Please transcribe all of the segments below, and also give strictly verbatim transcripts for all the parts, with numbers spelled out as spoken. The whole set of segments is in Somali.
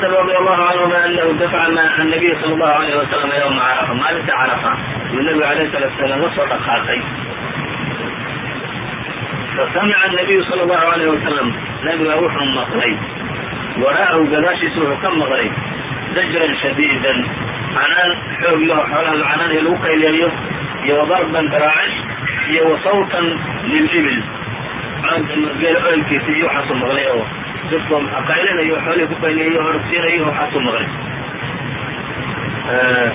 عباس رضي الله عنهما أنه دفع مع النبي صلى الله عليه وسلم يوم عرفة مالة عرفة والنبي عليه الصلاة والسلام وصل خاطي فسمع النبي صلى الله عليه وسلم نبي روح مغري وراءه قداشي سوء كم مغري زجرا شديدا عنان حوق له حوله عنان يلوقي اليه وضربا براعش وصوتا للإبل عند المزيل أولكي في يوحص مغري جبهم أقايلين أيها حولي كبين أيها رسين أيها حصو مغرب آه.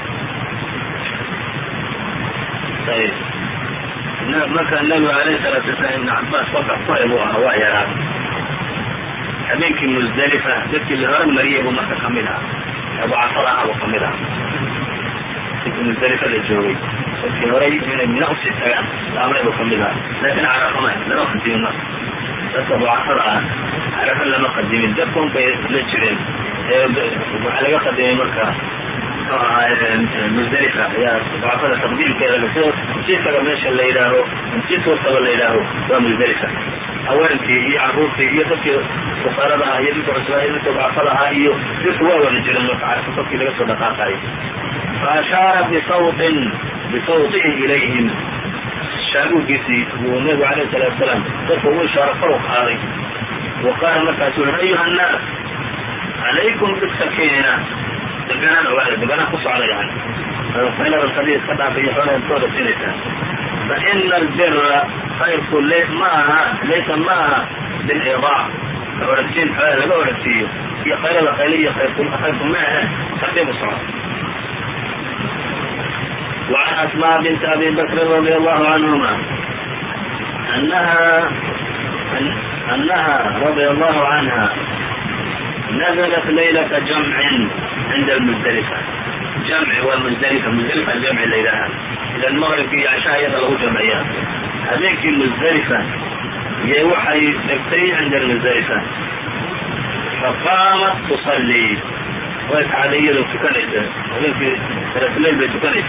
طيب مكان النبي عليه الصلاة والسلام ابن عباس وقع طائب وهواء يراب أمينك مزدلفة ذكي اللي هرم مريب ومكة كملها أبو عصرها وكملها ذكي مزدلفة للجوي ذكي هري من نقص السلام الأمر وكملها لكن عرف ما لا أخذ النص بس أبو عصرها عرف لما قدم الدفن في لجرين وعلى قدم مكة مزدلفة يا بعض تقديم كذا بسيط نسيت قبلش اللي إلهه نسيت وصل اللي إلهه ومزدلفة أولا هي عروضي هي تفكير مقاربة هي ذكر رسولها هي ذكر بعضها هي ذكر ورجل المفعال فتفكير لك صدقاء هاي فأشار بصوت بصوته إليهم شابوا جسي والنبي عليه الصلاة والسلام تفهموا إشارة فوق هذه وقال مكاسون أيها الناس عليكم بالسكينة دقنا الأولاد دقنا قصوا على يعني فإن القضية قطع في حول الطولة سنة فإن البر خير كل معها ليس معها بالإضاع أورتين حوالي لا أورتيه هي خير الخيلية خير معها قدم الصلاة. وعن أسماء بنت أبي بكر رضي الله عنهما أنها أنها رضي الله عنها نزلت ليلة جمع عند المزدلفة جمع والمزدلفة مزدلفة الجمع الليلة إلى المغرب في عشاء يضله جمعيات هذيك المزدلفة يوحي نكتين عند المزدلفة فقامت تصلي ويتعالي له تكنت هذيك ثلاث الليل بيتكنت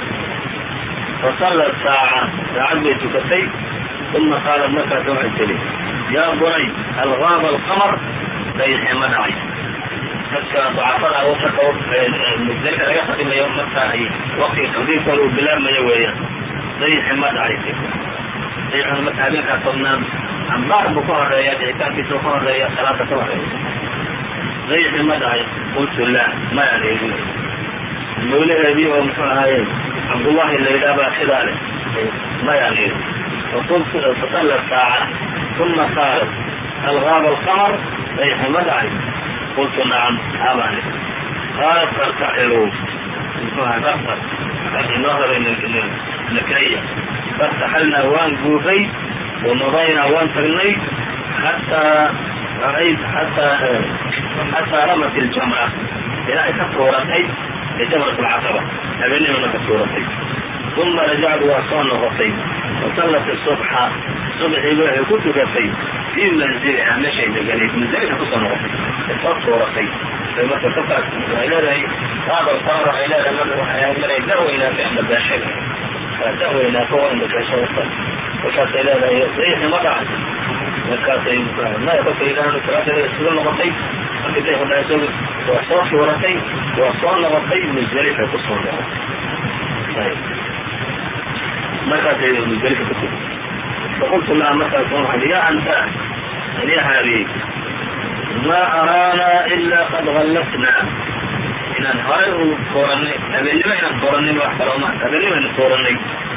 فصلت ساعة ساعة بيتكتي ثم قالت مكة توعدت لي يا بني الغاب القمر بيح منعي بس ضعفنا وفقه المزدلفة لا يخدم يوم مكة وقت تضيف له بلا ما يويا بيح منعي بيح مكة بيك أصلنا عن ضرب بكهر رياضي كان في سوكهر رياضي ثلاثة كهر بيح منعي قلت لا ما يعني يقول المولى هذه ومسوعها عبد الله اللي يدابع خلاله ما يعني وقلت فصلت ساعة ثم قالت الغاب القمر بيح مدعي قلت نعم أبعني قالت فارتحلوا انتهى نفسك هذه النهر النكرية فارتحلنا وان جوفي ومضينا وان تغني حتى رأيت حتى حتى رمت الجمرة إلى كفورتين لجمرة العقبة أبني من كفورتين ثم رجعت وأصان غطي وصلت الصبح صبح إبراهيم كنت كفي في منزلها مشي لقليل منزلها تصنع الفرق ورقي فما تتفق إلى هذا القرار إلى أمر يدعو إلى فعل باشر فدعو إلى فوق المكاشرة وكانت إلى زيه مضعا وكانت ما يبقى إلى أن ثلاثة يسلم غطي فكذا يقول يسوي وأصاف ورقي وأصان غطي منزلها تصنع طيب ما كانت منزلها تصنع فقلت لها مكة صنعا يا أنت يا هذه ما أرانا إلا قد غلقنا إن أنهار فورني أبني ما إن فورني واحترامات أبني ما إن فورني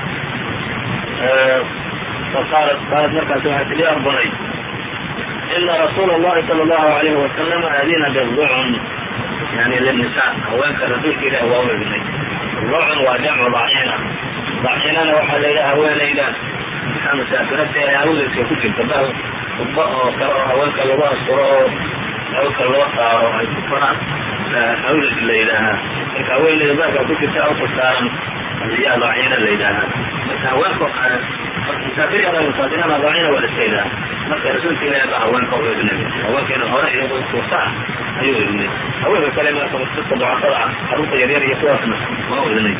فقالت قالت مكة صنعا لي أربعين إن رسول الله صلى الله عليه وسلم أذين بالضعن يعني للنساء أولا كرسول إلى هو ابني الضعن وجمع ضعينا ضعينا وحد إلى هو ليلان مسافرت أولك يكون تبعه وقرأ أولك الله أسرعه أولك الله أسرعه أولك الليلة أولك الليلة كنت تأوك السارم الزياء ضعينا الليلة أولك مسافرين أولا مسافرين ضعينا والسيدة مكة رسولك إلى يبقى أولك وابنك أولك إنه هراء يقول صوصاء أيوه ابنك أولك كلمة مستقى ضعفرة حروف يرير يتوافنا ما هو ابنك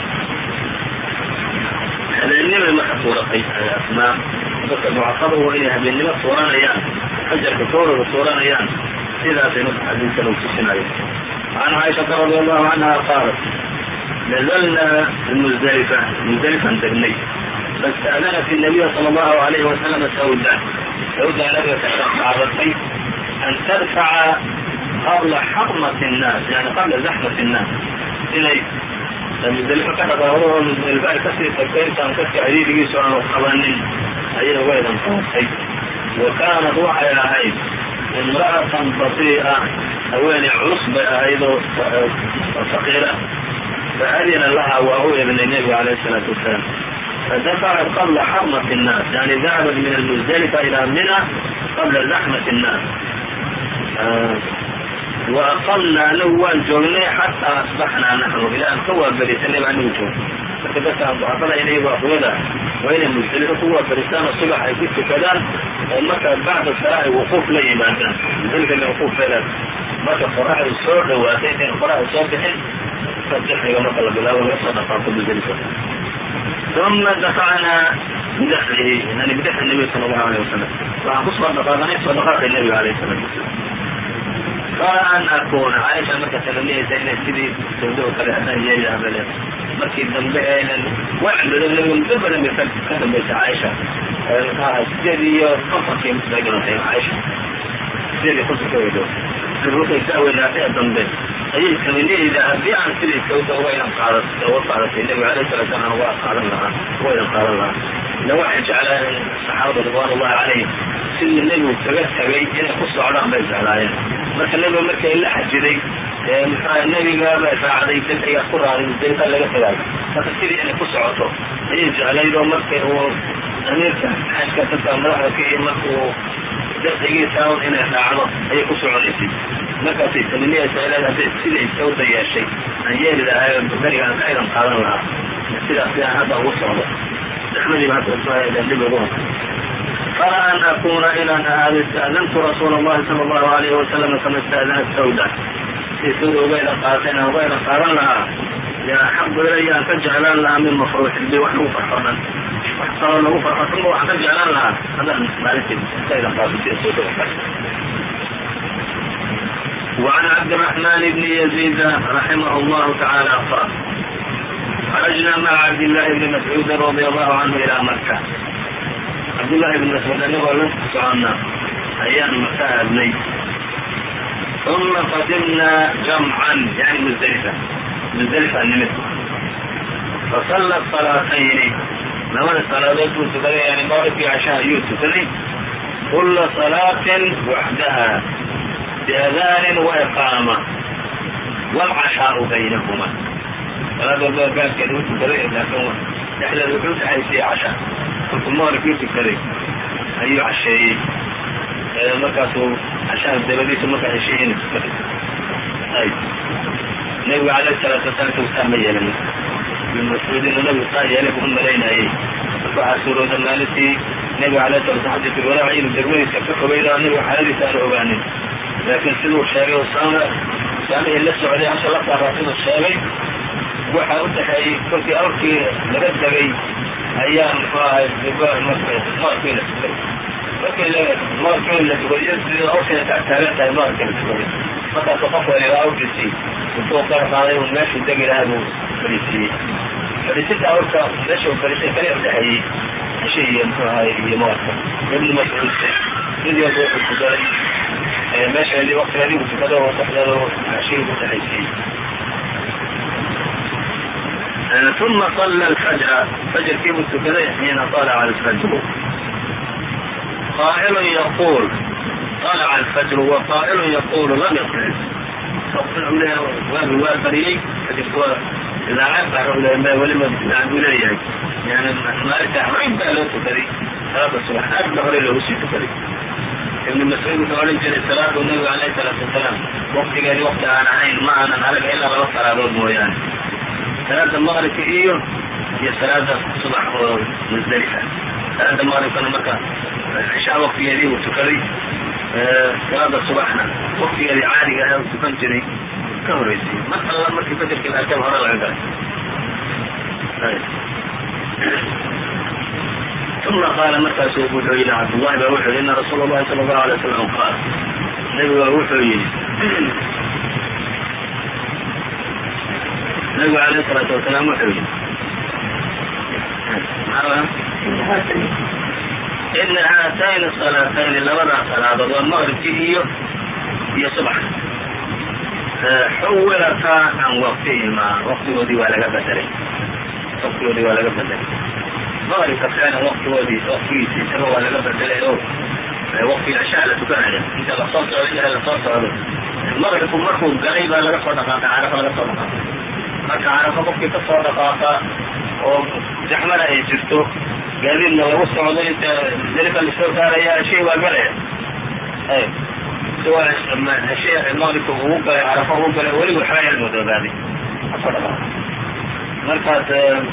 هذا النمر ما كصورة أسماء بس المعقبة هو إليها بالنمر صوران أيام حجر كثور وصوران أيام sidaas inu xadiidkan uu tusinayo. عن عائشة رضي الله عنها قالت نزلنا بمزدلفة مزدلفة دقني فاستأذنت النبي صلى الله عليه وسلم سودة سودة نبي عرضتي أن تدفع قبل حرمة الناس يعني قبل زحمة الناس إلي مزدلفة كانت ظهورها مزدلفة كسر تكتير كان كسر عديد يسوع وقوانين أيه ويدا صحيح. وكانت وحي هاي امرأة بطيئة أواني عصبة أيضا فقيرة فأذن لها وهو ابن النبي عليه الصلاة والسلام فدفعت قبل حرمة الناس يعني ذهبت من المزدلفة إلى منى قبل زحمة الناس. آه وأقلنا نوال جولي حتى أصبحنا نحن إلى أن قوى بريسان يبقى نوجه فكذا أعطنا إليه وأخوذا وإن المزدلفة قوى بريسان الصبح يكون كذا ومكة بعد الصلاة وقوف لي بعدها ذلك الوقوف ثلاث مكة قراء الصور وأتيتين قراء الصور بحين فتحي ومقل بالأول وصدقاء المزدلفة ثم دفعنا بدخله يعني بدخل النبي صلى الله عليه وسلم وأخص صدقاء صدقاء النبي عليه الصلاة والسلام. قال أن أكون عائشة مكة تلمية زينة سيدي تودوه كالحسان جيدة أبدا مكة الدنبئة وعد لم يدبر لم يكتب بيت عائشة سيدي قصة في مستقرة عائشة سيدي قصة كويدوه الرقي يساوي نافئة الدنبئة أي كمينيه إذا أبيع عن سيدي كويدوه وإن قارت وقارت النبي عليه الصلاة والسلام هو قال الله وإن قال الله لو واحد على الصحابة رضوان الله عليهم سيدي النبي وكبتها بي إنه قصة عراق بيت على marka nabiga marka ila xajiday ee nabiga baa faacday dadka quraan dadka laga tagay marka sidii inay ku socoto ay jeclaydo markay uu ameerka xajka dadka madaxda ka iyo markuu dadkiisa oo inay raacdo ay ku soconaysay marka si tamaniya saalaad hadii sidii soo dayaashay aan yeelahay bariga aan aydan qaadan lahaa sida sida hada uu socdo ahmadi baa soo daayay قال أن أكون إلى أن استأذنت رسول الله صلى الله عليه وسلم كما استأذنت سودة في سودة غير قاتنا وغير قارنها أحب إلي أن تجعل لها من مفروح بي وحنو فرحنا وحصر له فرحة وحن تجعل لها هذا مالك سيدة قاتل في سودة. وعن عبد الرحمن بن يزيد رحمه الله تعالى قال خرجنا مع عبد الله بن مسعود رضي الله عنه إلى مكة. عبد الله بن مسعود يقول لنا أيام مكة ابني ثم قدمنا جمعا يعني مزدلفة مزدلفة النمت فصلى الصلاتين نوال الصلاة يوسف يعني بارك في عشاء يوسف كل صلاة وحدها بأذان وإقامة والعشاء بينهما صلاة الباب كان يوسف لكن إحدى الوحوش حيثي عشاء كنت مارك يوسف كريم أي عشاء مركزه عشان الدبابيس مركز الشيئين طيب النبي عليه الصلاة والسلام تسمى يلي من مسعودين النبي قال يلي هم لينا ايه فحسوروا دمالتي النبي عليه الصلاة والسلام حدث الولاء عين الدبابيس كفكوا بيضا النبي حالي سألوا باني لكن سلوا الشارع والصامة سامي اللي السعودية عشان لقطع راسين الشارع وحا أدحي كنت أركي لبدبي أيام فاهد لباء المسعود ماركين السكري لكن ماركين السكري أوصل تعتابعتها ماركين السكري فقط تقفوا إلى أوجسي وفوق طرف عليهم ماشي الدقي لهذا فريسي فريسي أوركا ماشي وفريسي كان يفتحي شيء هاي ماركة ابن مسعود إذ يضوح السكري ماشي اللي وقت هذه وسكده وتحضره عشير متحيسي. ثم صلى الفجر فجر كيف السكده حين طالع الفجر قائل يقول طلع الفجر وقائل يقول لم يطلع فقل عمله والبريء فجر إذا عبر ما ولم يعبر إليه يعني ما ارتاح ما يبقى له سكري هذا الصبح أكبر له شيء سكري ابن مسعود قال جل الصلاة والنبي عليه الصلاة والسلام وقت قال وقت أنا عين ما أنا نعرف إلا بوقت على رود مويان صلاة المغرب كثير هي صلاة الصبح مزدلفة صلاة المغرب كان مكة العشاء وقت يلي وسكري صلاة الصبحنا وقت يلي عالي أنا وسكنتني كهريسي مثلا مركي فجر كذا كهر العباد ثم قال متى سيقول إلى عبد الله بروح لأن رسول الله صلى الله عليه وسلم قال nebiga wuxuu yidhi nebigu alayه الصلاaةu وaسaلاam wuxuu yidhi ina haatayni الصلاatayni labadaa salaadood waa maqribkii iyo iyo subax xuwilataa can waqtihimaa waqtigoodii waa laga bedelay waqtigoodii waa laga bedelay maqribka ficlan waqtigoodii waqtigiisi isaga waa laga bedelay oo waqtiga cishaa la tukanaya inta lasoo socdo ilaha lasoo socdo maqribku markuu galay baa laga soo dhaqaaqay carafa laga soo dhaqaaqay marka carafa qofkii ka soo dhaqaaqa oo zaxmana ay jirto gaadiidna lagu socdo inta dariiqa lasoo gaaraya shay waa galaya maqribka ugu galay carafa ugu galay weliba waxbaa yar madoobaaday kasoo dhaqaaqay markaas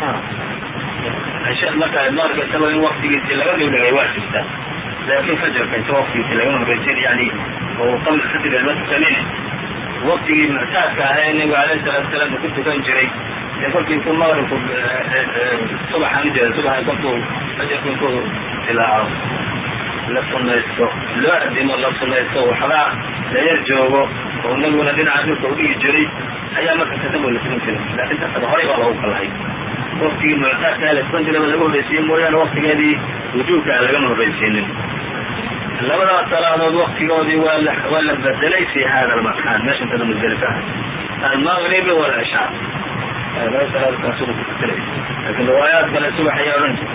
marka maqribka isagoo in waqtigiisii laga dhowdhagay waa jirta laakin fajarka inta waqtigiisi lagama horeysin yani oo qabla fajr lama tukanin waqtigii muctaadka ahaa ee nebiga alayh الsalatu wasalaam ku tukan jiray ee kolkii intuu maqribku subaxan ujeeda subaxa kolkuu fajarku intuu dilaaco la sunaysto loo adimo la sunaysto waxbaa la yar joogo oo nebiguna dhinaca dhulka udhigi jiray ayaa marka kasabo la tukan jiray laakin tasaba horay baa loogu kalahay waqtigii muctaadka la tukan jiray ba laga horeysiiye mooyaane waqtigeedii wujuubka aan lagama horeysiinin labadaas salaadood waqtigoodii waa la waa la bedelay fi hada almakan meesha intada musdalifa almagribi wاlcishaa laba salaadood kaasuba ku bedelay lakin riwaayaat kale subax ayaa odhan jira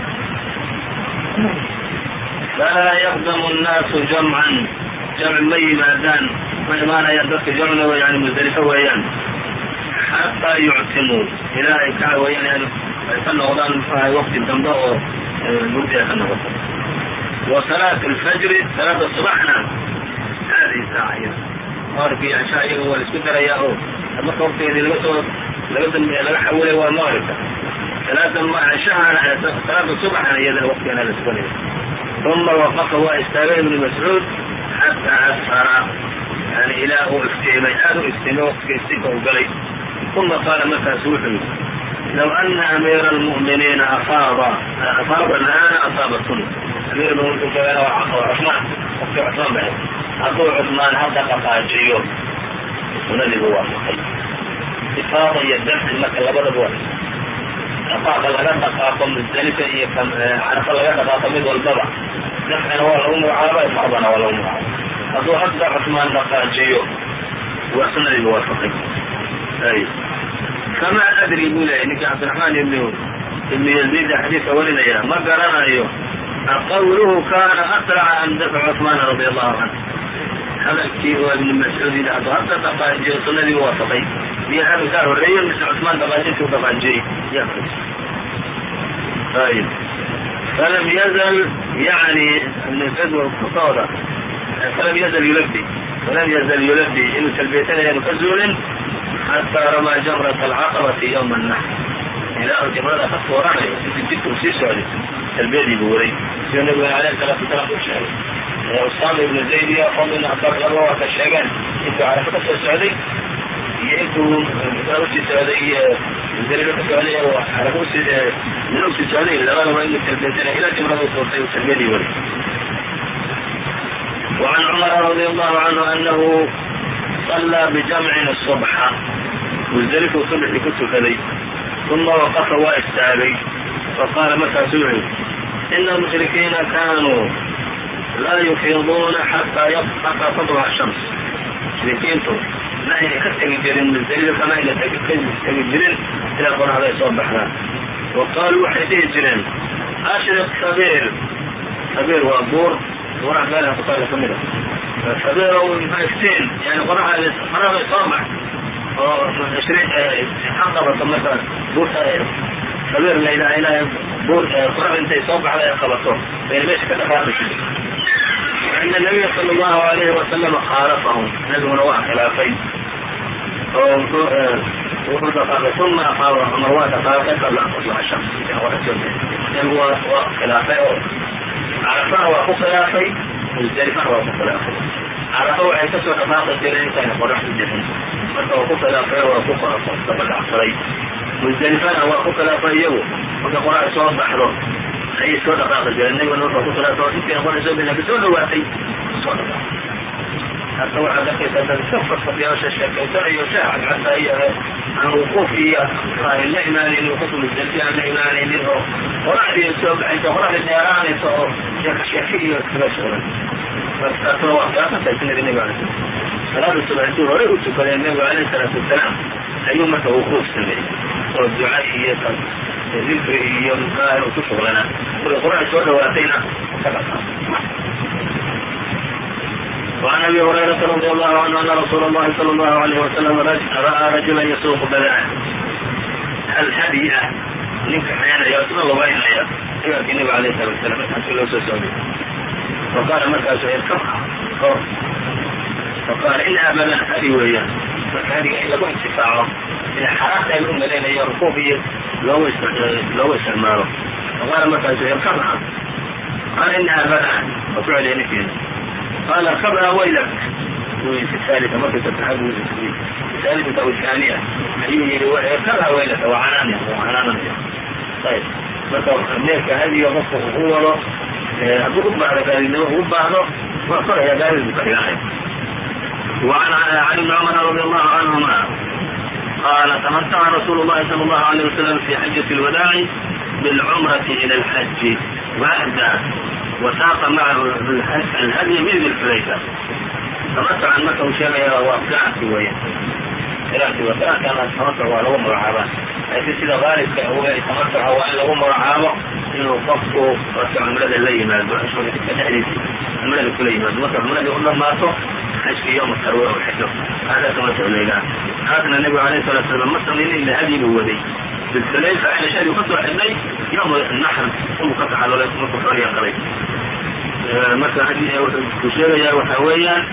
falaa yaqdamu الnaasu jamcan jamc ma yimaadaan ma imaanayaan dadka jamcna yani musdalifa weeyaan xataa yuctimuu ilaa ay ka weyaan ay ka noqdaan muxuahay waqti dambe oo mugdi ay ka noqoto وصلاة الفجر صلاة الصبحna هذه sاacة maqribka iyo cishaa iyaga waa la isku darayaa oo marka waqtigeedii laga soo laga dambeeya laga xawilay waa maqribka salaada cishahana salaada subaxna iyadana waqtigeena la tukanaya uma waqafa waa istaagay ibnu mascuud xataa asfara yani ilaa uu iftiimay aada u iftiimay waqtiga iftiinka u galay uma qaala markaasu wuxuu yidhi low ana amiira almu'miniina afaada afaada alana asaaba sunna amir muminiinka waa cusmaan waqti cusmaan ba hadduu cusmaan hadda dhaqaajiyo sunadiibu waafaqay ifaada iyo damci marka labadaba waa dhaqaaqa laga dhaqaaqo musdalifa iyo carafa laga dhaqaaqo mid walbaba damcina waa lagu magacaaba ifaadana waa lagu magacaaba hadduu hadda cusmaan dhaqaajiyo waa sunadiibu waafaqay ay kama adri buu leeyay ninkii cabdiraxmaan ibn ibnu yaziid xadiidka warinaya ma garanayo qawluhu kana asraca am dafc cusmaan radi allahu canhu hadalkii oo ibn mascuud yidhi hadduu hadda dhaqaajiyo sunadiibu waafaqay miya hadalkaa horeeyo mise cusmaan dhaqaajintuu dhaqaajiyey ayb falam yazal yani kutooda falam yazal yulabi falam yazal yulabi inuu talbiyatanayaanu ka zuulin xataa ramaa jamrat alcaqabati ywma الnaxr ilaa u jamrada ka fooranayo intii jidka uu sii socday talbiyadii buu waray siduu nabigana alayh الsalatu wasalaam u sheegay usaama ibnu zayd iyo fadl ibn cabaas laba waa ka sheegeen intuu carafa ka soo socday iyo intuu usii socday iyo musdalifa ka socday carafa usii mina usii socday labadaba inuu talbiyatanay ilaa jamrada u suurtay uu talbiyadii waray وعن cمر رضي الله عنه أنه صلى بجمع الصبح musdalifu صبxii ku tukaday ثuma وqfa waa istaagay faqاala markaasuu yihi إن المشhrikiina kanuu laa yufiiduuna xataa tطلع الشhمس mushrikiintu ma ayna ka tegi jirin musdalifa kama ayna tegi jirin ilaa qoraxda ay soo baxdaan وaqaaluu waxay dhihi jireen أshriq sabيr sabيr waa buur buuraha meelaha kutaala kamid a sabيr iftiin yani qoraxda qoraxda soo bax oo qabato marka buurta sabيr la yidhaha ilaahay buur qoraxda intay soo baxda ay qabato bayna meesha ka dhaqaaqi وإن النبي صلى الله عليه وسلم khaalafahum nabiguna waa khilaafay oo wuxuu dhaqaaqay uma afaada cumar waa dhaqaaqay qabla an taطلع الشhمس nabigu waa khilaafay oo carafana waa ku khilaafay musdalifana waa ku khilaafay carafa waxay kasoo dhaqaaqi jireen intayna qoraxdu jixin marka waa ku khilaafay waa ku dabadhacsaday musdalifana waa ku khilaafay iyagu marka qoraxda soo baxdo ayay soo dhaqaaqi jireen nabiguna wuxuu ku khilaafay intayna qoraxda soo bixin kasoo dhawaatay soo dhaqaaqay hata waxaad arkaysaa dad iska fadfadhiya oo sheekeysanayo shaaxad xataa iyo aan wuquuf iyo la imaanaynin wuquufu musdalifi aan la imaanaynin oo qoraxdii soo baxaysa qoraxda dheeraanaysa oo sheeka sheeke iyo iskaga shuran markaasna waa khilaafanta sunnada nebiga alay slam salaada subax intuu horey u tukadeen nebigu alayhi salaatu wasalaam ayuu marka wuquuf sameeyey oo duca iyo dikri iyo mxuaha uu ku shuglanaa markay qoraxda soo dhawaatayna ka dhaqaa. وعن أبي هريرة رضي الله عنه أن رسول الله صلى الله عليه وسلم رأى رجلا يسوق بدنه الهدية ninka xayanaya isna lugaynaya sigaarkii nabiga alayh salatu wasalaam markaasi loo soo sooday faqaala markaasu irkabha kor faqaala in abadan hadi weeyaan marka hadiga in lagu intifaaco ila xaraamta ay u malaynayo rukuub iyo loogu loogu isticmaalo faqaala markaasu irkabha qaala in abadan waa ku celiya ninkeena qaala irkabha waylak في الثالثة مرة تتحدث في الثالثة أو الثانية أيوه اركبها ويلك وعنانها وعنانها. طيب مرة أمريكا هذه يغفق هو أقول بعد ذلك هو بعضه وأقول يا داري بطريقة. وعن علي بن عمر رضي الله عنهما قال تمتع رسول الله صلى الله عليه وسلم في حجة الوداع بالعمرة إلى الحج وأهدى وساق معه الهدي من ذي الحليفة. تمتع مكة وشيغيا وابدعتي ويا ثلاثي وثلاث كانت تمتع ولو مرعبا أي سيدة غالب هو يتمتع وإن له مرعبا إنه فقه رفع عمرد اللي ما يدعو أشهر التحديث عمرد كل يماد مطر عمرد يقول له ماتوا حج في يوم التروية والحجة هذا تمتع ليلان هذا النبي عليه الصلاة والسلام مصر إلي هذه بودي بالثلاثة إحنا شهر يفتح إلي يوم النحر ثم قطع على الله يكون فريا قريب مثلا هذه وشيغيا وحويا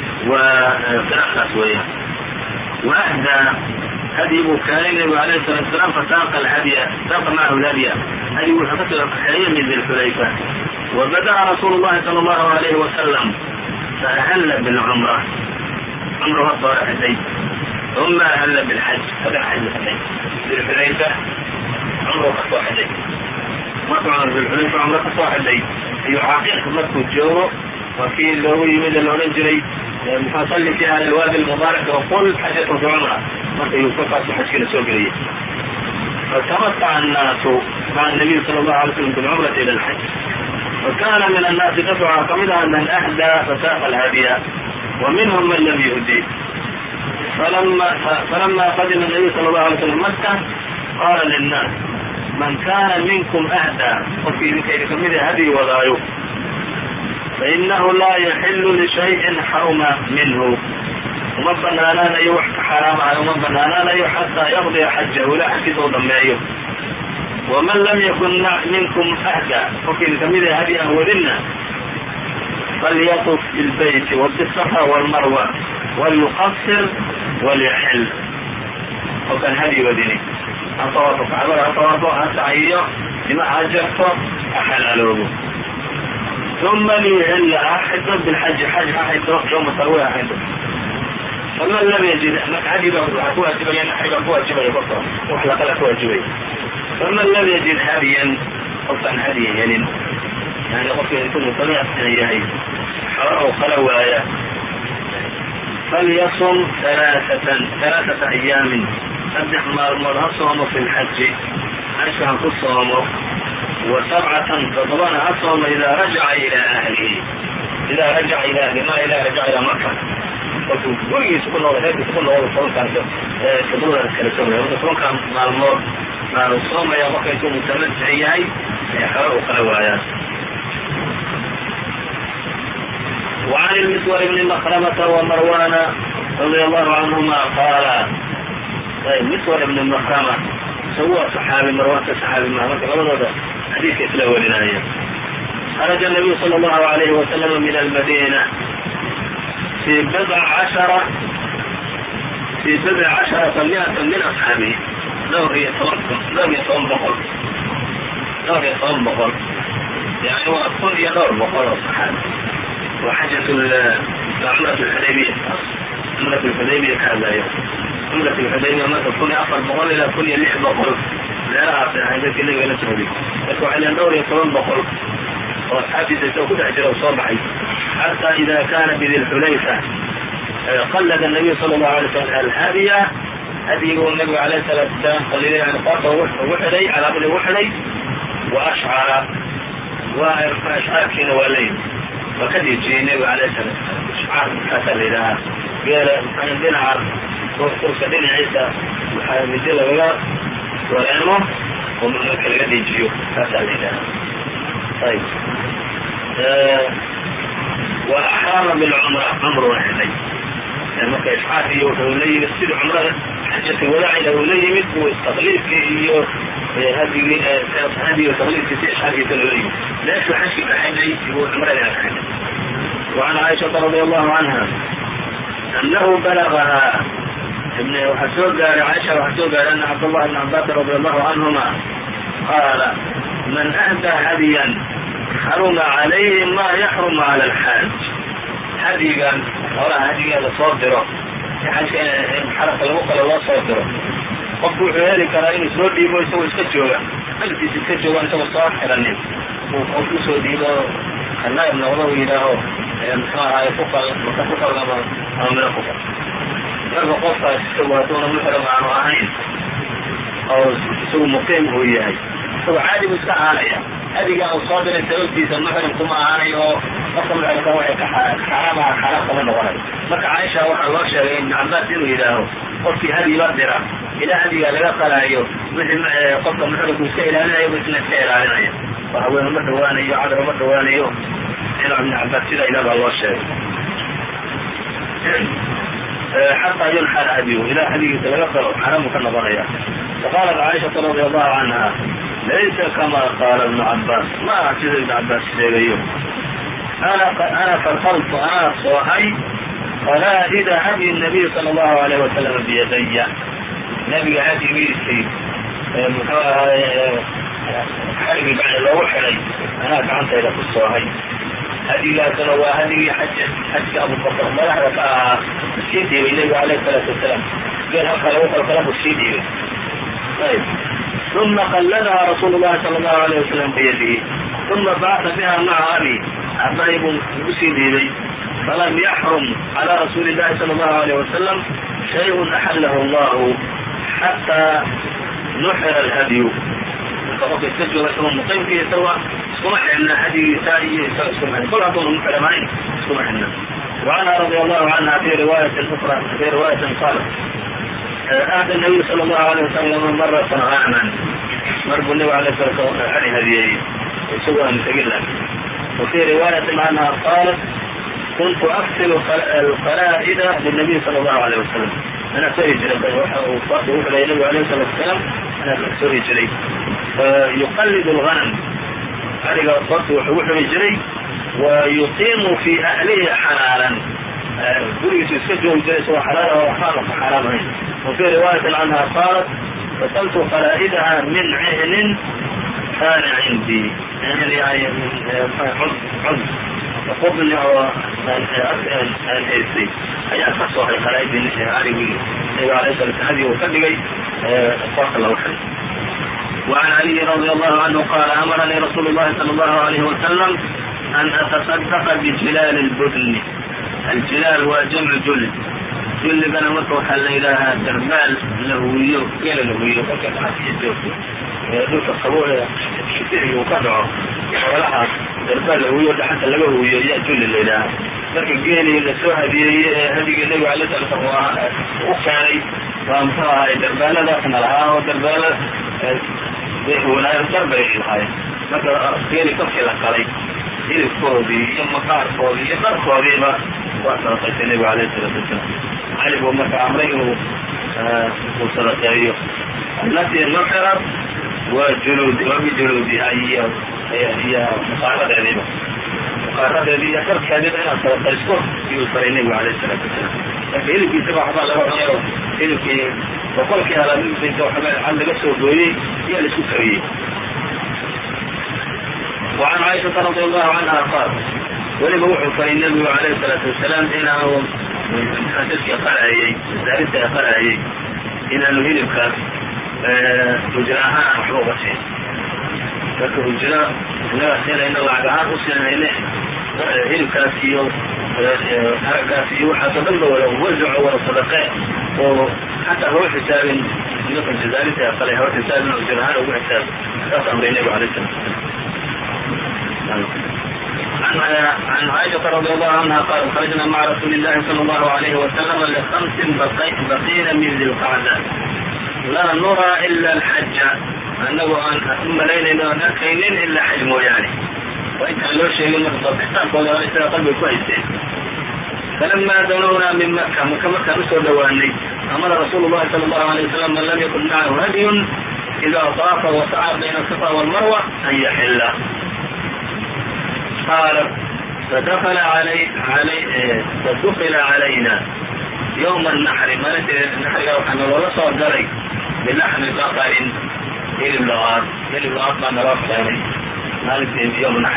وقراءة أسوية وأهدى هدي بكاين النبي عليه الصلاة والسلام فساق الهدي ساق معه الهدي هدي وحفتر الحياة من ذي الحليفة وبدأ رسول الله صلى الله عليه وسلم فأهل بالعمرة عمره الصالحتين ثم أهل بالحج هذا الحج ذي الحليفة عمره الصالحتين مرة ذي الحليفة عمره الصالحتين يحقق مكة الجورة وفي اللي هو يمد الأورنجري مفاصل في هذا الوادي المبارك وقل حجة عمره مرة يوفقها في حج كنا سوقرية فتمتع الناس مع النبي صلى الله عليه وسلم بالعمرة إلى الحج وكان من الناس دفع قمدها من أهدى فساق الهدي ومنهم من لم يهدي فلما, فلما قدم النبي صلى الله عليه وسلم مكة قال للناس من كان منكم أهدى وفي ذكر قمدها هدي وضايو فإنه لا يحل لشيء حرم منه ومن بنانا يوحك حرامها ومن بنانا يحتى يغضي حجه لا حكيته ضمعيه ومن لم يكن منكم أهدى وفي الكميدة هذه أهولنا فليطف بالبيت وبالصفا والمروة وليقصر وليحل وكان هذه وديني أطوافك عبر أطوافه أسعيه لما عجبته أحلاله ثم ليهل أحد بالحج حج أحد يوم ترويه أحد فمن لم يجد عجب أكوها جبا ينحب أكوها جبا يبطر وحلق لأكوها جبا فمن لم يجد هديا قصا هديا يعني يعني قصا يكون طبيعة سنيهي حرأوا خلوايا فليصم ثلاثة ثلاثة أيام سبح مرهصهم في الحج عشرا قصهم وسبعة فضبان أصهم إذا رجع إلى أهله إذا رجع إلى أهله ما إذا رجع إلى مكة وكل يسكن الله هيك يسكن الله وصول كان تدور الكلسون وصول كان مع المر مع الصوم يا مكة يكون متمتع إياي يحرق خلوايا. وعن المسور بن مخرمة ومروان رضي الله عنهما قال المسور بن مخرمة سوى صحابي مروان صحابي مهمة غلطة حديث يتلوى لنا خرج النبي صلى الله عليه وسلم من المدينة في بضع عشرة في بضع عشرة مئة من أصحابه دور يصوم بقل دور يصوم بقل يعني هو أصول يدور بقل الصحابة وحجة عمرة الحديبية عمرة الحديبية كهذا يوم عمرة الحديبية ما تكون أفضل بقل إلى كل يليح بقل لا أعطي حاجة اللي ولا سهولي لكن على دور يصوم بقل وأصحابي سيسوكت أجر وصبحي حتى إذا كان بذي الحليفة qallada الnabiyu sala الlahu alay slam alhadiya hadyiguu nabigu alayh الsalaatu wasalaam qalilay yani qoorta ugu xidhay calaamada ugu xidhay wa ashcara ashcaarkiina waa layimi waa ka diijiyey nabiga alayh الsalatu wasalaam ishcaar markaasaa la yidhaahaa geela dhinaca kurka dhinaciisa waxaa midi lagaga wareemo oo marka laga diijiyo kaasaa la yidhaahaa ayb wa axraama bilcumra cumruna xidhay marka ishcaar iyo wuxuu la yimid sidii cumrada xajati wadaacida uu la yimid uu taqliidkii iyo hadigii hadiga taqliidkiisi ishcaarkiisa loola yimid meeshu xajki ka xidhay uu cumradina ka xidhay وعن عائشة رضي الله عنها أنه بلغها waxaa soo gaaray caaisha waxaa soo gaaray ana cabdالlahi بn cabاs radي allahu canهuma qaala man أhdىa hadyan xaruma عalayhi ma yaxrum عalى الxaaj hadyigan xoolaha hadyiga la soo diro xajka in xarabka lagu qalo loo soo diro qofku wuxuu heli karaa inuu soo dhiibo isagoo iska jooga agtiisa iska joogaan isagoo soo xiranin uu qof usoo dhiibo kanaab noqdo u yidhaaho muxuu ahaay kukal maka kukal ama ama mino kukal marka qofkaas isagu hadduuna muxram aanu ahayn oo isagu muqiim uu yahay isagoo caadi bu iska ahaanaya hadiga uu soo diray sababtiisa muxrim kuma ahaanayo oo qofka muxrimka waxay ka xaraamaha xaraam kama noqonayo marka caaisha waxaa loo sheegay ibn cabaas inuu yidhaaho qofkii hadi la dira ilaa hadiga laga qalaayo wixii qofka muxrimku iska ilaalinayo bu isna iska ilaalinaya oo haween uma dhawaanayo cadar uma dhawaanayo ina ibn cabaas sida ilah baa loo sheegay xatى yunxar hadyu ilaa hadigiisa laga qalo xaramu ka noqonaya faqaalat caaishaةu radi allahu canha laysa kama qaala ibnu cabaas ma aha sida ibn cabaas sheegayo ana farqaltu anaa soohay qalaa'ida hadyi الnabiy salى اllahu alayh wasalam biyadaya nabiga hadyigiisii muxuu ahaay xarigii bacdi loogu xidhay anaa gacantayda ku soohay hadigaasuna waa hadigii xaj xajka abubakr madaxda ka ahaa sii dhiibay nabiga alayh الsalaatu wasalaam geel halkaa lagu qalqalabu sii dhiibay ayb uma qalladaha rasuulu llahi sala allahu alayh wasalam biyadihi uma bacata biha maca abi abahay buu ugu sii dhiibay falam yaxrum calى rasuuli اllahi sala allahu alayh wasalam shayءun axalahu allahu xataa nuxira alhadyu marka qofka iska jooga isagoo muqiimkii isaga iskuma xidhna hadigiisa iyo isaga iskuma xidhna kol hadduuna muxramayn iskuma xidhna وعنها رضي الله عنها في رواية أخرى في رواية قالت أهدى النبي صلى الله عليه وسلم مرة غاما مرب النبي عليه الصلاة والسلام عن هديه سوى مستقلا وفي رواية عنها قالت كنت أغسل القلائد للنبي صلى الله عليه وسلم أنا سوري جري وفرد وحده النبي عليه الصلاة والسلام أنا سوري جري يقلد الغنم عليك فرد وحده جري ويقيم في أهله حلالا gurigiisu iska joogi jiray isagoo xalaal oo xaarka xaaraamahayn وفي رواية عنها قالت فصلت قلائدها من عهن كان عندي عهن يعني عز عز وقبل الهيسي أي أخصوا على قلائد عربي النبي عليه الصلاة والسلام هذه وكذلك أخوات الله وحده. وعن علي رضي الله عنه قال أمرني رسول الله صلى الله عليه وسلم أن أتصدق بجلال البدن. الجلال هو جمع جل جل بنا مركو حل إلىها دربال لهويو كيلا لهويو فكت عسيته دوك الصبوع شفيه وقدعه ولها دربال لهويو حتى لهويو يا جل الإله لكن قيلي لسوء هذه هذه النبي عليه الصلاة والسلام وكاني وامثلها دربالة لكن لها ودربالة ولا دربالة هاي marka geeli korkii la qalay hilibkoodii iyo maqaarkoodii iyo darkoodiiba waa sadaqaystay nebigu alayh salaatu wasalaam cali buu marka amray inuu uu sadaqeeyo allatii nuxirat waa juluudi waa bijuluudiha iyo iyo maqaaradeediiba maqaaradeedii iyo darkeediiba inaad sadaqaysto iyuu faray nebigu alayh salaatu wasalaam marka hilibkiisaba waxbaa laga cunayo hilibkii boqolkii halaabintiisa waxbaa cad laga soo gooyey iyo la isku kariyey. وعن عائشة رضي الله عنها قال ولما وحفى النبي عليه الصلاة والسلام إنه حدثك قرأي ذلك قرأي إنه هلبك وجراها محبوبة شيء فكه الجراء ناسين إن الله عبها أسلنا إليه هلبك سيو araggaas iyo waxaasoo dhan ba wada wasaco wada sadaqee oo xataa hawa xisaabin nimankan jazaarinta kale hawa xisaabin oo jir ahaan ugu xisaab saas amray nebigu alay slam. عن عائشة رضي الله عنها قال خرجنا مع رسول الله صلى الله عليه وسلم لخمس بقين من ذي القعدة لا نرى إلا الحج أنه ثم ليلنا نكينين إلا حج موياني وإن كان له شيء من الصبح ولا ليس قلبي كويسين. فلما دنونا من مكة مكة مكة نسوا دواني أمر رسول الله صلى الله عليه وسلم من لم يكن معه هدي إذا طاف وسعى بين الصفا والمروة أن يحل. قال فدخل علي علي فدخل علينا يوم النحر مالت النحر وحنا ولا صار دري بلحم بقر إلى اللغات إلى اللغات ما نراك يعني مالت يوم النحر.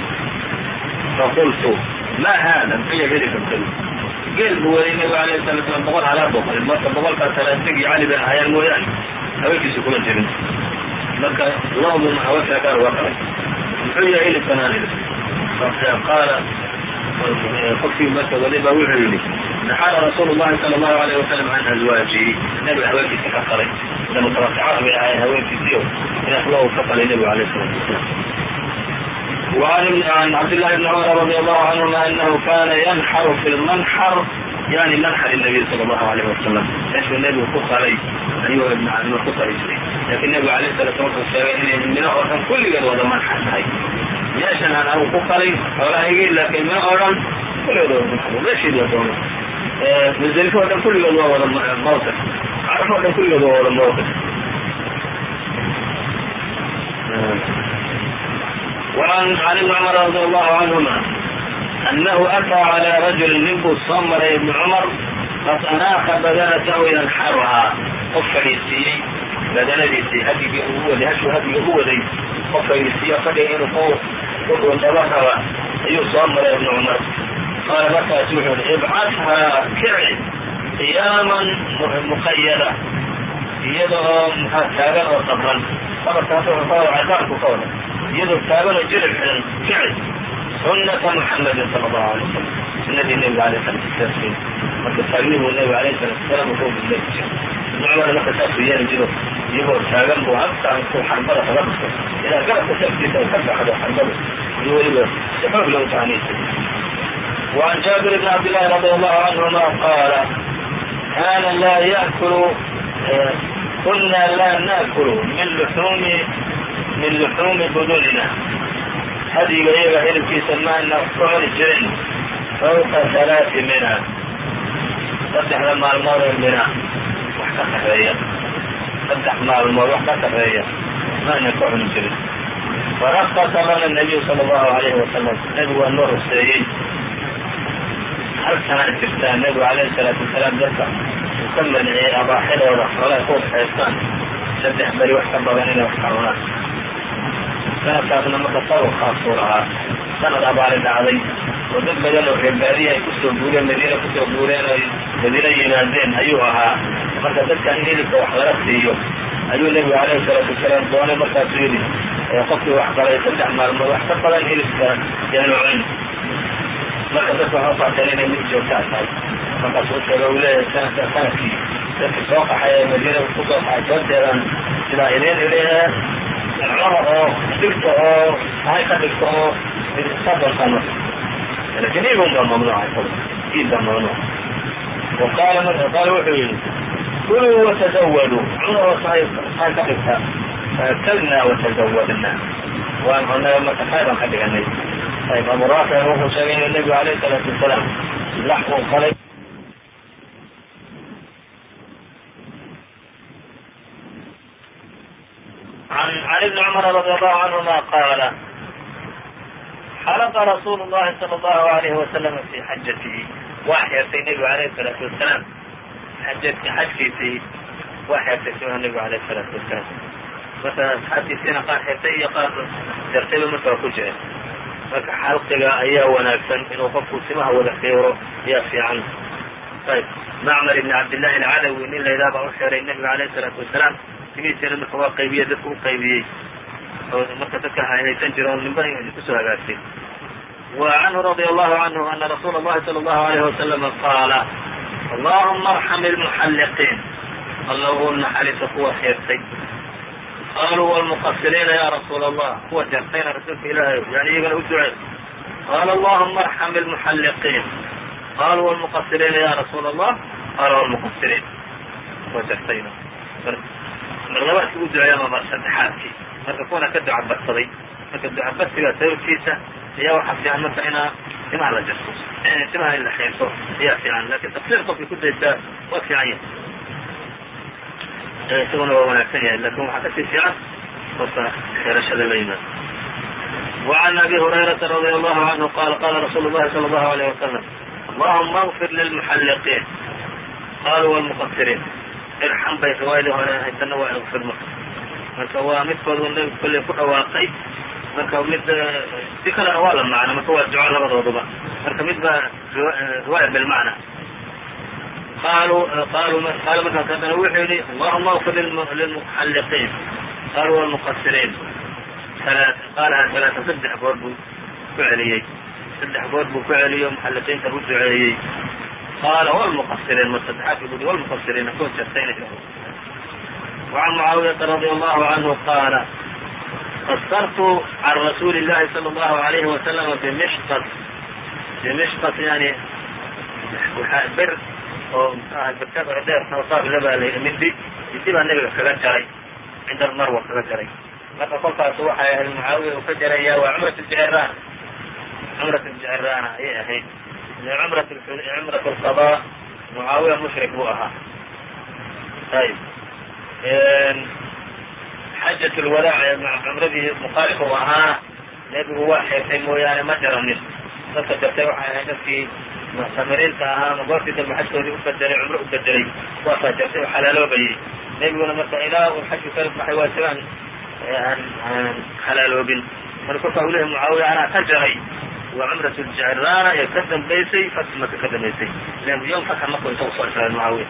فقلت ما هذا في غيرك الكلب قلب هو النبي عليه الصلاة والسلام بقول على بقر المرة بقول كان ثلاثة علي بن حيان مويان هويك سكون الجبن مركا اللهم مع وجهك وقرأ محيا إلى الفنانين. قال قفي مكة وليبا وحيني نحال رسول الله صلى الله عليه وسلم عن أزواجه نبي هواكي تكفري لما ترفعه بها هواكي سيو إن أخلاه فقل النبي عليه الصلاة والسلام. وعن عبد الله بن عمر رضي الله عنهما أنه كان ينحر في المنحر يعني منحر النبي صلى الله عليه وسلم ايش النبي يخص عليه ايوه ابن عبد يخص عليه لكن النبي عليه الصلاه والسلام من اورن كل قد وضع منحر هاي ليش انا اخص عليه ولا يجي لكن من اورن كل قد ليش يدور من ذلك وضع كل قد وضع موقف عرفوا كل قد وضع موقف. وعن عن ابن عمر رضي الله عنهما أنه أتى على رجل من بصمر ابن عمر قد أناخ بدنته ينحرها قفريسي بدنتي هذه هو لهش هذه هو ذي قفريسي فدين فوق قل وانطلقها يصمر ابن عمر. قال متى سمعوا ابعثها كعب قياما مقيدة يدعو تابا وصبرا صبر تابا وصبر عذابك قولا يدعو تابا وجرب كعب سنة محمد صلى الله عليه وسلم سنة النبي عليه الصلاة والسلام وتسلمه النبي عليه الصلاة والسلام وفوق الليل نعمل لك تسوية الجنوب يقول تاغم وأبقى عن كل حربرة تغبطه إذا قرأت تسكت وتبع هذا حربرة يقول سحوك له تعنيس. وعن جابر بن عبد الله رضي الله عنهما قال كان لا يأكل كنا لا نأكل من لحوم من لحوم بدوننا هذه غير هلب في سمان نقطعون الجرين فوق ثلاث منها فتح لما المرء منها وحكا تحرية فتح مع المرء وحكا تحرية ما نقطعون الجرين. فرقص لنا النبي صلى الله عليه وسلم نبوى النور السيئين هل سنة تفتان النبي عليه الصلاة والسلام دفع وكمل أبا حلو ولا يقول حيثان سدح بري وحكا بغنين وحكا هناك كانت متصور خاصورها سنة أبعال العظيم ودب بدلوا في البارية يكسوا بولين مدينة كسوا بولين مدينة ينازين أيها مركز ذلك أنجلك وحضرته أيها النبي عليه الصلاة والسلام دوانا مركز سيدي يقفل وحضر يتدع مع المرض وحتقل أنجلك ينوعين مركز ذلك وحضر تلين من الجوتات مركز ذلك الأولى سنة سنة ذلك سواقع حياة مدينة وكسوا حيثان إلى إلين إليها العرض دكتور هاي كدكتور صبر صنع لكن ايه هم ممنوع ايه ممنوع. وقال مثلا قال وحيد كلوا وتزودوا عمر صحيح هاي كدكتور فاكلنا وتزودنا وقلنا لما تخيرا حدك النبي. طيب ابو رافع روح سبيل النبي عليه الصلاة والسلام لحم خليل. عن عن ابن عمر رضي الله عنهما قال حلق رسول الله صلى الله عليه وسلم في حجته وحي النبي عليه الصلاة والسلام حجة حجتي وحي النبي عليه الصلاة والسلام مثلا حديثنا قال حتى قال ترتيب مثل كجاه فحلقها أيها ونكسن إنه فقه سماه ولا خيره يافي عنه. طيب معمر بن عبد الله العلوي من إذا بأشهر النبي عليه الصلاة والسلام تجيسنا من حواء قيبية دفعوا قيبية مركز تكها إنه تنجرون من بني أن يكسوا هذا وعنه رضي الله عنه أن رسول الله صلى الله عليه وسلم قال اللهم ارحم المحلقين الله نحلس kuwa xeertay qaaluu والمqصiriina ya rasuul الlah kuwa jartayna rasuulka ilaahay yani iyagana u ducey qaala allahuma arxam المحلقين qaaluu والمqصiriina ya rasuul الlah qaala والمqصiriin kuwa jartayna mar labaadkii u duceeya ama mar saddexaadkii marka kuwana ka duca badsaday marka duca badsiga sababkiisa ayaa waxaa fiican marka inaa timaha la jarto timaha in la xeerto ayaa fiican lakin taqsiir qofkii ku daysaa waa fiican yahay isaguna waa wanaagsan yahay lakin waxaa kasii fiican qofka xeerashada la yimaado وعن أبي هريرة رضي الله عنه قال قال رsuل الlahi صلى الله عليه وسلم اللهma اغفir للمحلقين qالوا والمqصiriin irxam bay riwaayadii hore haydana waa اغfir marka marka waa midkoodu nebigu kolley ku dhawaaqay marka mid si kalena waa la macno marka waa duco labadooduba marka mid baa riwaaya bilmacna qaaluu qaaluu qaala markaas haddana wuxuu yihi allahuma اغfir lilmuxalliqiin qaaluu والمqصiriin qaalaha alaaa saddex goor buu ku celiyey saddex goor buu ku celiyo muxalliqiinta u duceeyey qaala والمqصiriin mar saddexaadkii bui والمqصiriina kuwa jartayna وعن معاaوية رضي الله عنه قال qصرت عن رسuuل اللhi صلى الله عليه وسلم بمشqص بمشqص yani bir oo birkada dheer saar labaa mindi mindi baa nebiga kaga jaray cinda marwa kaga jaray marka kolkaas waxay ahayd معaaوية uu ka jaraya waa cمرة الجعrاn cمرة الجعrاn ayay ahayd cمرة القضاء معaaوية مشرك buu ahaa ayb xajaة اlwadaac cumradii muqaalika u ahaana nebigu waa xeertay mooyaane ma jaranin dadka jartay waxay ahayd dadkii muctamiriinta ahaa ama goortii dambe xajkoodii ubedelay cumro u bedelay waasaa jartay oo xalaaloobayay nebiguna marka ilaa uu xajku ka baxay waa isagaan aan xalaaloobin marka kolkaa u lehay mucaawiya anaa ka jaray waa cumrat ljacraana ee ka dambaysay fatxi maka ka dambaysay yom fatxa maka inta usoo islaaay mucaawiya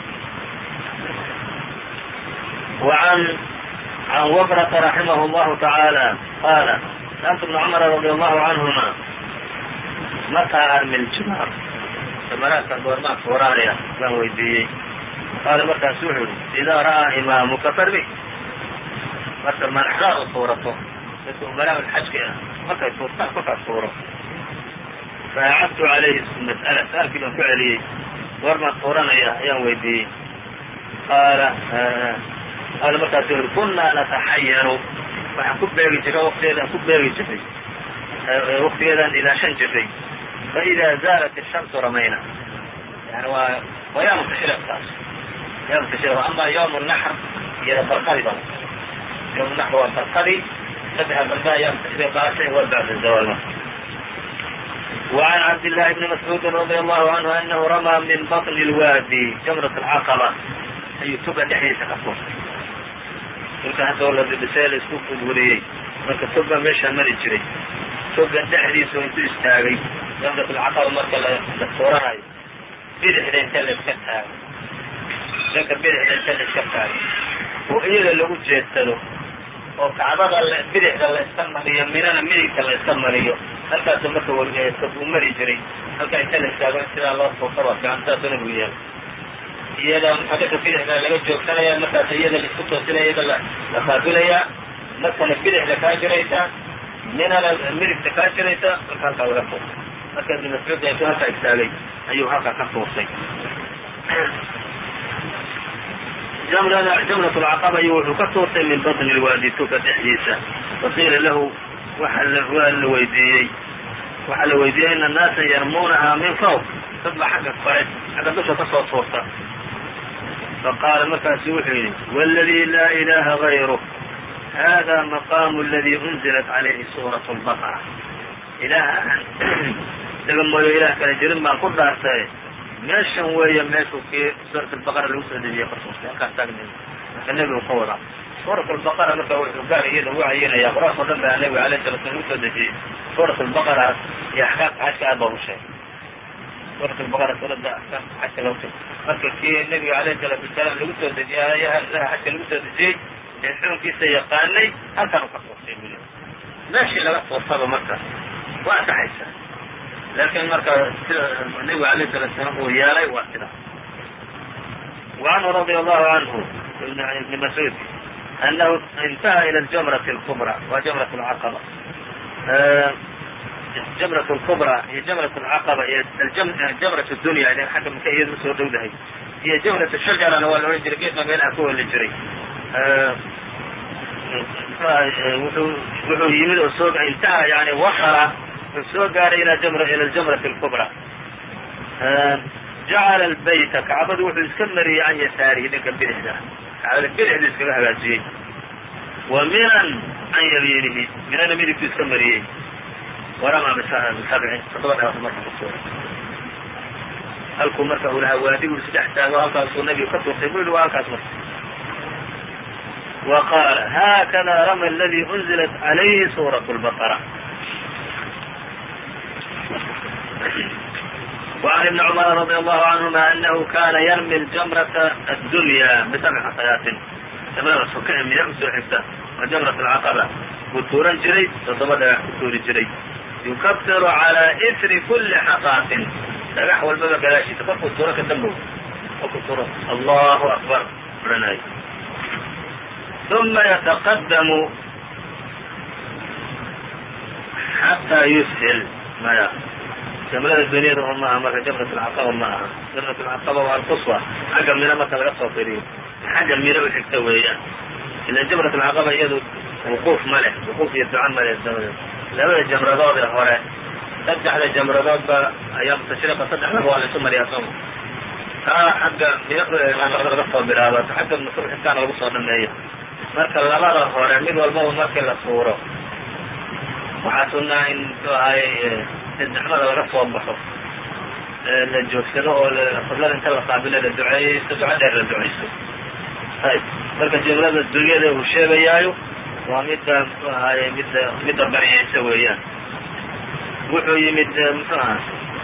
وعن عن وبرة رحمه الله تعالى قال سألت ابن عمر رضي الله عنهما متى أرمي الجمار maraadkan goormaa furaanaya baan weydiiyey qaala markaas wuxuu yihi idaa ra'aa imaamuka farmi marka madaxdaad u tuurato dadka umalaam xajka ah markay tuurtaan kolkaas tuuro faacadtu calayhi mas'ala sa'alkii baan ku celiyey goormaan tuuranaya ayaan weydiiyey qaala qaala markaas wuxu uhi kunaa nataxayaru waxaan ku beegi jiray waktigeedaan ku beegi jiray waktigeedaan ilaashan jiray فإdا زاaلت الشمس رمyna yani waa waa yaam tashriq taas yaam tashriq ama yوم النحr iyada barqadi ba yوم النحr waa barqadi saddexa barqaa yaam tashriq baashay waa bعd الزوال وعن عبد الله بن مسعوud رضي الله عنه أنه رمى من بطن الوادي جمرة الcaqبة ayuu tuga dhexdiisa ka tuurtay dhulka hadda la dibisay la isku fudwuriyey marka tuga meeshaa mari jiray tuga dhexdiisa intuu istaagay jamrat alcaqaba marka la tuuranayo bidixda inta la iska taago dhanka bidixda inta la iska taago oo iyada lagu jeedsado oo kacbada bidixda la iska mariyo minana midigta la iska mariyo halkaasu marka uu mari jiray halkaa inta la istaago in sidaa loo tuurta waa fiican saasuu nabigu yeelay iyada xagga bidixda laga joogsanaya markaas iyada la isku toosinaya iyada la qaabilayaa markana bidixda kaa jiraysaa minana midigta kaa jiraysaa marka halkaa laga tuurta marka ibn mascuud intuu halkaa istaagay ayuu halkaa ka tuurtay jamrat lcaqaba ayuu wuxuu ka tuurtay min batni lwaadi tuka dhexdiisa faqiila lahu waa la weydiiyey waxaa la weydiiyey ina annaasa yarmuunaha min fawq dad ba xagga kore xagga dusha kasoo tuurta faqaala markaasu wuxuu yidhi wاladii laa ilaha غayruh hada maqaamu aladi unzilat calayhi suuraة اlbaqara ilaah isaga mooyo ilaah kala jirin baan ku dhaartay meeshan weeye meeshuu kii suurat albaqara lagu soo dejiyey qarsoostay halkaas taagna marka nebigu ka wadaa suurat albaqara marka wuxuu gaar iyada ugu cayinaya qur-aanka o dhan baa nebiga alayh sala slam lagu soo dejiyey suurat albaqara iyo axkaamka xajka aad baa u sheegay suurat albaqara suuradda axkaamka xajka lagu sheegay marka kii nebiga alayh salaatu wasalaam lagu soo dejiyey ayaha ilaha xajka lagu soo dejiyey ee xukunkiisa yaqaanay halkaan u ka tuurtay buli meeshii laga tuurtaba marka waa ansaxaysa lakin marka sida nebigu alayه الsلaة سلام uu yeelay waa sida وعنه رضي الله عنه بن مسعوud أنه انتهى إلى الجمرة الكبرى wa جمرة العقبة جمرة الكبرى iyo جمرة العقبة iyo جمرة الدنيا agga maka iyada usoo dhowdahay iyo جمرة الشhaجرana waa la ohan jiray geedka meelaha ku weli jiray wuxuu yimid oo soo intaha yani wasla wuxuu soo gaaray ila الجمرة الكبرى jacala الbayta kacbadu wuxuu iska mariyey can yasaarihi dhanka bidixda kacbada bidixda iskaga hagaajiyey wa minan can yamiinihi minana midigtu iska mariyey warama bisabcin toddoba dhawaaq marka kusuura halkuu marka uu lahaa waadigu isdhex taago halkaasuu nabigu ka tuurtay bu yihi waa halkaas marka wa qaala haakada rama aladi unzilat calayhi suuraة الbaqara وعن ابن عمر رضي الله عنهما أنه كان يرمي الجمرة الدنيا بسبع حصيات miya usoo xigta waa جمرة الcaqبة buu tuuran jiray toddoba dhagax ku tuuri jiray yukabiru calى isri kuli xaqaatin dhagax walbaba gadaashiisa korkuu tuuro ka dambow korkuu tuuro allahu akbar oranay ثuma yataqadamu xataa yushil maya jamrada dunyada oo maaha marka jamrat alcaqaba ma aha jamrat alcaqaba waa alquswa xagga mino marka laga soo firiyo xagga mino u xigta weeyaan ilan jamrat alcaqaba iyadu wuquuf ma leh wuquuf iyo duca ma leh labada jamradood ee hore saddexda jamradoodba ayaa mutashriqa saddexdaba waa laysu mariyaa sooma taa xagga mino laga soo bilaaba xagga xigtaana lagu soo dhameeyo marka labada hore mid walbaba markii la suuro waxaa sunnaa in muxuu ahaayey dexmada laga soo baxo la joogsado oo qiblada inta la qaabilo la duceeyeysto duco dheer la duceysto ayb marka jumlada dunyada uu sheegayaayo waa midda muxuu ahaaye midda midda baryeysa weeyaan wuxuu yimid muxuu aha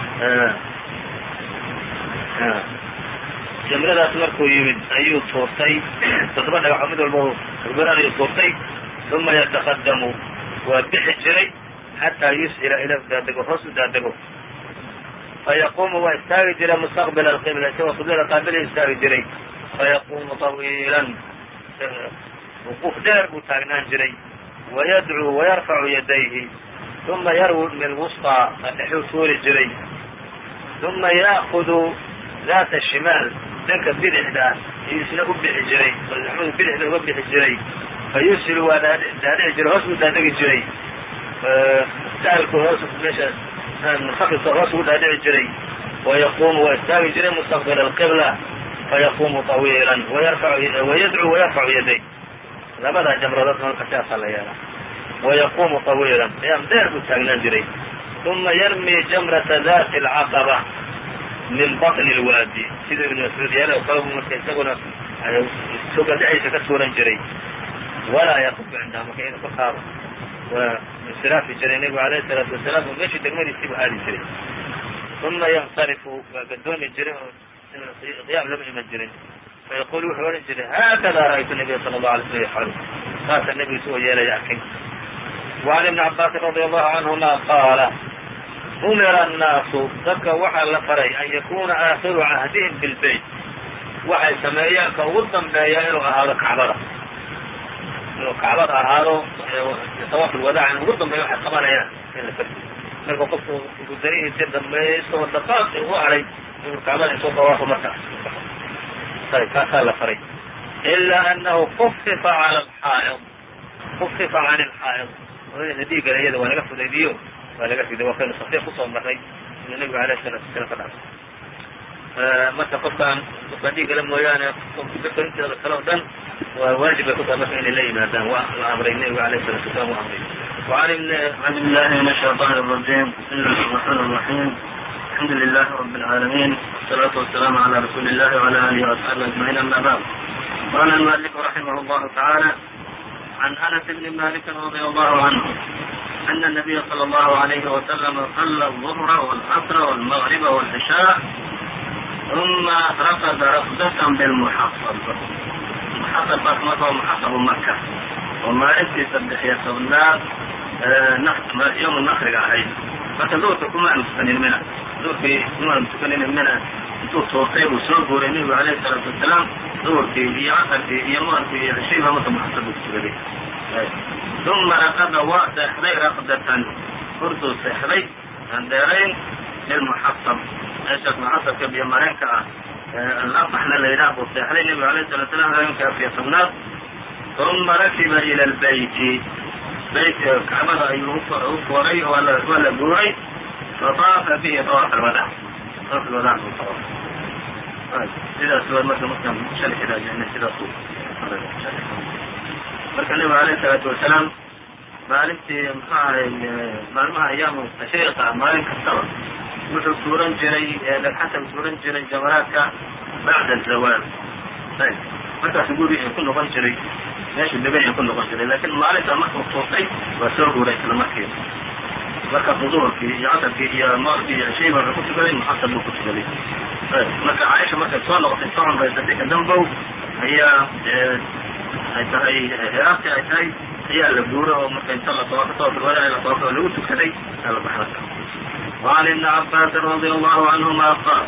jamradaas markuu yimid ayuu tuurtay toddoba dhagaxoo mid walba gurguran ayuu tuurtay uma yataqadamu waa bixi jiray xataa yushila ila daadego hoos u daadego fayaquumu waa istaagi jiray mustaqbila alqibla isagoo qiblada qaabila istaagi jiray fayaquumu طawiilan wuquuf dheer buu taagnaan jiray wayadcuu wayarfacu yadayhi uma yarwi lwusطىa adhexuu tuuri jiray uma ya'kudu daata shimaal dhanka bidixda ayuu isna u bixi jiray madaxmadu bidixda uga bixi jiray fayushilu waa daadhici jiray hoos buu daadegi jiray saalku hoos meesha munkhafidka hoos ugu dhaadhici jiray wayaquumu waa istaagi jiray mustaqbila alqibla fayaquumu طawiilan wayadcuu wayarfacu yaday labadaa jamradood marka siaasaa la yeelaa wayaquumu طawiilan qiyaam dheer buu taagnaan jiray uma yarmi jamrata dati alcaqaba min baطni اlwaadi siduu ibnu mascuud yeelay oo kale marka isaguna soga dhexdiisa ka tuuran jiray walaa yaqufu cindaha marka iyada korkaaba waa insiraafi jiray nebigu alayh الsalaatu wasalaam oo meeshii degmadiisii bu aadi jiray uma yansarifu waa gadoomi jiray oo qiyaam lama iman jirin fayaqulu wuxuu odhan jiray haakada ra'aytu nabiya sala اllahu alay slam yafcalu saasa nebigu isagoo yeelaya arkay وعn ibni cabaasin radi allahu canهuma qaala umira الnaasu dadka waxaa la faray an yakuna aakhiru cahdihim bilbayt waxay sameeyaan ka ugu dambeeya inuu ahaado kacbada inuu kacbada ahaado tawaaf lwadaac in ugu dambeeya waxay qabanayaan in la fardi marka qofku gudanihiisi dambeeyay isagoo daqaaqi u haray inuu kacbada isoo tawaafo markaas ayb kaasaa la faray ilaa anahu kufifa cala alxaa'id kufifa can alxaa'id oodaysa dhiiggale iyada waa laga fudaydiyo waa laga riday waa kaynu saxiix kusoo marray inuu nebigu alayh salatu wasalaam ka dhacay marka qofkaan qofkaan dhiiggale mooyaane dadka inteeda kale o dhan waa waajib bay ku tahay marka inay la yimaadaan waa la amray nebigu alayh salatu wasalaam u amray أعوذ بالله من الشيطان الرجيم بسم الله الرحمن الرحيم الحمد لله رب العالمين والصلاة والسلام على رسول الله وعلى آله وأصحابه أجمعين أما بعد قال المؤلف رحمه الله تعالى عن أنس بن مالك رضي الله عنه أن النبي صلى الله عليه وسلم صلى الظهر والعصر والمغرب والعشاء ثم رقد رقدة بالمحصب محصب مكة ومحصب مكة وما انت سبح يسونا يوم النحر ahayd marka duurka kuma aanu tukanin mina duurkii kuma aanu tukanin mina intuu toortay uu soo guuray nebigu alayhi salaatu wasalaam duurkii iyo casarkii iyo maqribkii iyo cishayba marka muxasab buu ku tukaday uma raqada waa seexday raqdatan hurduu seexday aan dheerayn lilmuxasab meeshaas muxasabka biyo mareenka ah alabaxna la yidhaah buu seexday nebigu alayhi salatu wasalaam habeenka afiya tobnaad uma rakiba ila albayti baytka kacbada ayuu u furay waa la guuray fataafa bihi tawaaf alwadac tawaaf alwadac buu tawaafay sidaas waa marka markaan shalay raajicnay sidaas marka nebigu alayhi salaatu wasalaam maalintii muxuu ahay maalmaha ayaamu tashriiqa maalin kastaba wuxuu tuuran jiray dhagxanta tuuran jiray jamaraadka bacda azawaal ayb markaasu gurigii ku noqon jiray meeshu degan ku noqon jiray laakiin maalinta markuu tuurtay waa soo guuray isla markiiba markaasuu duhurkii iyo casarkii iyo maqribkii iyo cishayba wuxuu ku tukaday muxasab buu ku tukaday marka caaisha markay soo noqotay soo cumraysatay kadambow ayaa ay tahay heraabtii ay tahay ayaa la guuro oo marka inta la tawaafo tawaafulwadaci la tawaafo oo lagu tukaday aa la baxda وعن ابن عباس رضي الله عنهما قال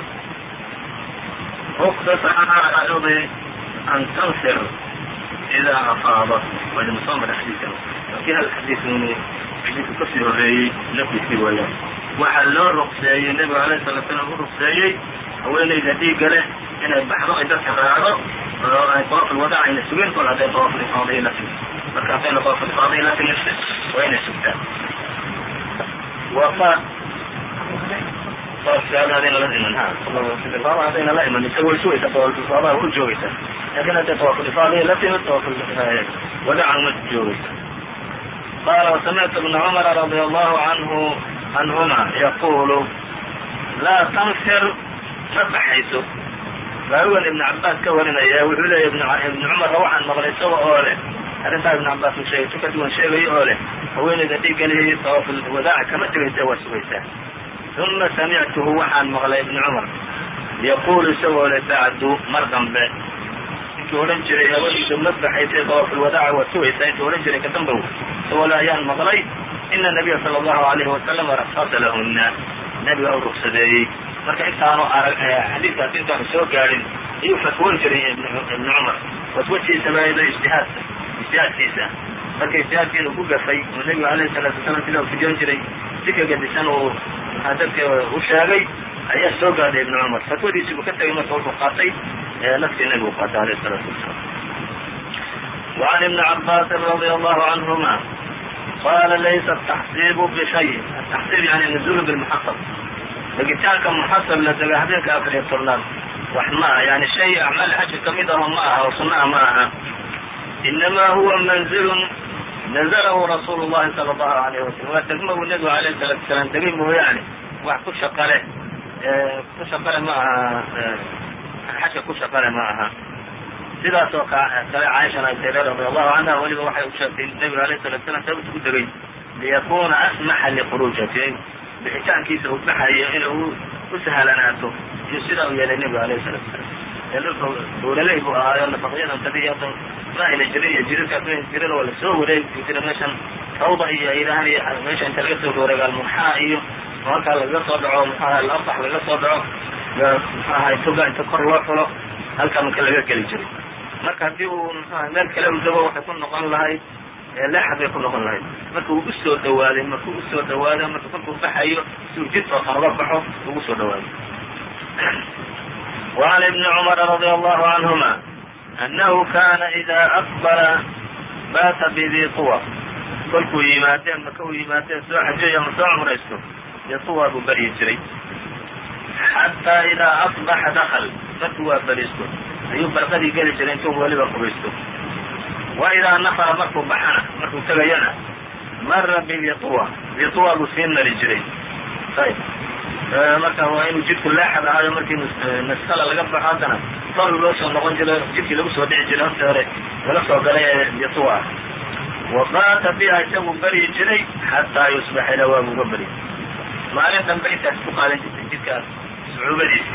اختص على الأرض أن تنفر إذا أفاضت وإذا مصامر حديثا وفيها الحديث من حديث كفر الرئي لكي في ولا وحلو الرقسائي النبي عليه الصلاة والسلام الرقسائي هو اللي يديق له إن البحر إذا كفر طواف الوداع إن السبيل قل هذا طواف الإفاضي لكن فكان طواف الإفاضي لكن نفسه وين السبتان وقال طواف هذين لا إيمان ها هذين لا إيمان يسوي سوء طواف الإفاضة والجويته لكن هذا طواف الإفاضة لكن طواف الوداع والجويته قال وسمعت ابن عمر رضي الله عنه عنهما يقول لا تنفر فبحيث فهو ابن عباس كورنaya wuxuu leeyahy ibn cumar waxaan maqlay isaga oo leh arrintaa ibn cabaas u sheegay ka duwan sheegay oo leh haweeneyda dhiiggalihi tawaaf alwadaac kama tegaysa waa sugaysaa uma samictuhu waxaan maqlay ibn cumar yaquulu isagoo leh bacdu mar dambe inkii odhan jiray haweeneydu ma baxaysay tawaaf alwadaac waa sugaysaa intuu odhan jiray kadambow isagoo le ayaan maqlay ina nabiya sala allahu alayhi wasalam raksasa lahuna nabiga u rugsadeeyey marka intaanu arag xadiidkaas intaanu soo gaadhin ayuu fatwoon jiray ibn cumar fatwadiisa baayda ijtihaadka ijtihaadkiisa marka ijtihaadkiisa ku gafay oo nebigu alayhi salaatu wasalaam sida u fujoon jiray si ka gadisan uu dadka u sheegay ayaa soo gaadhay ibn cumar fatwadiisi buu ka tegay marka wuxuu qaatay naftii nebigu qaatay alayhi salaatu wasalaam وعن ابن عباس رضي الله عنهما قال ليس التحصيب بشيء التحصيب يعني النزول بالمحصب degitaanka muxasab la dega habeenka afar iyo tobnaad wax maaha yani shay acmaal xaji kamid aho ma aha oo sunnaha ma aha inamaa huwa manzilun nazalahu rasuulu llahi sala allahu alayhi wasalam waa degma buu nebigu alayhi salatu wasalaam degay mooyaane wax ku shaqale ku shaqale ma aha xajka ku shaqale ma aha sidaas oo kale caaishana ay tiri radi allahu canha weliba waxay u sheegtay nebigu alayhi salatu wasalam sababta ku degay liyakuna asmaxa liquruujati bixitaankiisa uu baxayo inuu u sahlanaato iyo sidaa u yeelay nebigu alayhi salatu wasalaam buulaley buu ahaayo nafaqyadan tadiyadan ma ayna jirin iyo jirirkaas ma jirin oo lasoo wareegi jira meeshan rawda iyo ilahan iyo meesha inta laga soo wareego almuxaa iyo halkaa lagaga soo dhaco muxuaha alabax laga soo dhaco muxu ahay toga inta kor loo xulo halkaa marka laga geli jiray marka haddii uu muxuaha meel kale u dego waxay ku noqon lahayd leexad bay ku noqon lahayd marka uu usoo dhawaaday markuu usoo dhawaado marka kolkuu baxayo si uu jid toosan uga baxo ugu soo dhawaaday وعن ابن عمر رضي الله عنهما أنه كان إذا أقبل بات بذي طوى kolkuu yimaadeen maka u yimaadeen soo xajeeya ama soo cumraysto dee طuwa buu beryi jiray xataa idaa asbaxa dakl markuu waa beristo ayuu barqadii geli jiray intuu weliba qubaysto waidaa nafara markuu baxana markuu tegayana mara bibiطuwa biطuwa buu sii mari jiray ayb marka waa inuu jidku leexad ahaayo markii maskala laga baxo haddana dor loo soo noqon jiro jidkii lagu soo dhici jiray horta hore laga soo galay ee biطuwa wabaata biha isagu beryi jiray xataa yusbax ila waagu uga beryi maalin dambe intaas ku qaadan jirtay jidkaas sucuubadiisii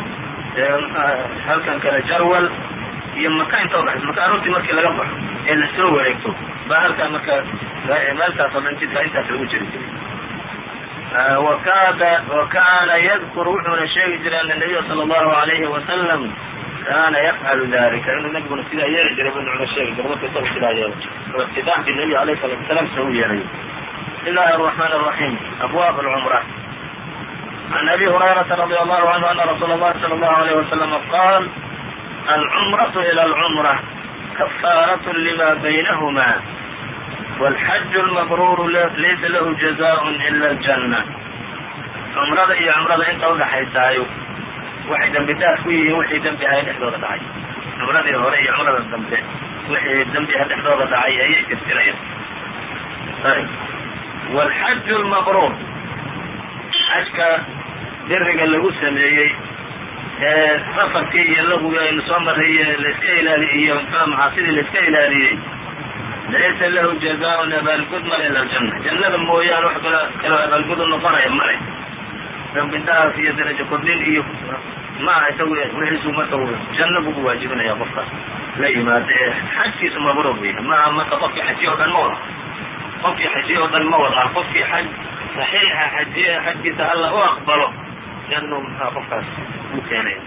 halkan kale jarwal iyo maka inta udhaxaysa maka aroortii markii laga baxo ee lasoo wareegto baa halkaa marka meelkaas oo dhan jidka intaas lagu jiri jiray wakada wakana yadkur wuxuuna sheegi jiray ana nabiya sala allahu alayhi wasalam kana yafcalu dalika inuu nabiguna sidaa yeeli jiray bu nucna sheegi jiray marka isaga sidaa yeelay oo iftitaaxkii nabiga alayhi salatu wasalaam sa u yeelay bismi illahi الرحmn الرaحيم abwab الcmrة عن أbي هريرة رضي الله عنه أن رsuل الlahi صلى الله عليه وسلم qاl الcمرة إلى الcمرة كفاaرة لma بynهma والxج المbrور laysa lah جزاء إلا الجنة cمrada iyo cمrada inta udhaxaysaayo waxay dembi daaf ku yihiin wixii dembi ahay dhexdooda dhacay cumradii hore iyo cumrada dambe wixii dembiha dhexdooda dhacay ayay tirtirayaan. wاlxaj اlmabruur xajka biriga lagu sameeyey ee safarkii iyo laguga aynu soo maray laiska ilaaliy iyo macaasidii laiska ilaaliyey laysa lahu jazaaءun abaalgud male ila aljanna jannada mooyaane wax kal kaloo abaalgud u noqonaya male dambi daaf iyo darajo kordhin iyo ma aha isagu wixiisu marka janno bugu waajibinaya qofka la yimaado ee xajkiisu mabruur wey maaha marka qofkii xajiye o dhan ma wada qofkii xajiye oo dhan ma wada qofkii xaj saxiixa xajiye xajkiisa alla u aqbalo jannu maxaa qofkaas u keenaya.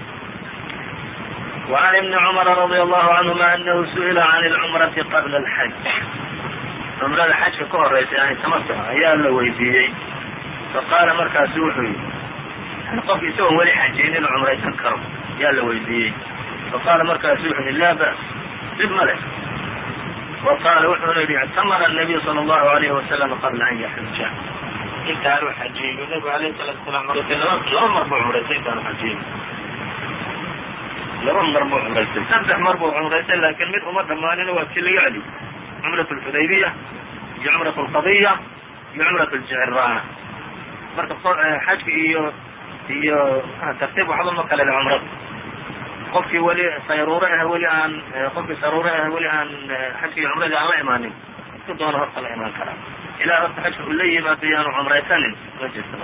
وعn iبn cmر رضي الله عnهma أنhu suئila عan الcمرaةi qabla الxaj cumrada xajka ka horeysa yani tamatuca ayaa la weydiiyey faqaala markaasu wuxuu yihi qofki isagoon weli xajiyin inuu cumraysan karo yaa la weydiiyey faqaala markaasu wuxuu yihi laa ba's dib ma leh وqاala wuxuuna yihi اctamara النabiyu salى الlahu عalayه وasلم qabla an yaxuja intaanu xajiyin nabigu alayه الsalatu وaسلام laba mar buu cumraysay intaanu xajiyin laba mar buu cumraysay saddex mar buu cumraysay laakiin mid uma dhammaanina waa kii laga celiy cumraة الxudaybiya iyo cumraة الqadiya iyo cumraة الjicrana marka xajka iyo iyo tartiib waxba ma kale le cumrada qofkii weli sayruure ah weli aan qofkii sayruure ah weli aan xajka iyo cumradii aan la imaanin isku doona horta la imaan karaa ilaa horta xajka uu la yimaado yaanu cumraysanin ma jirta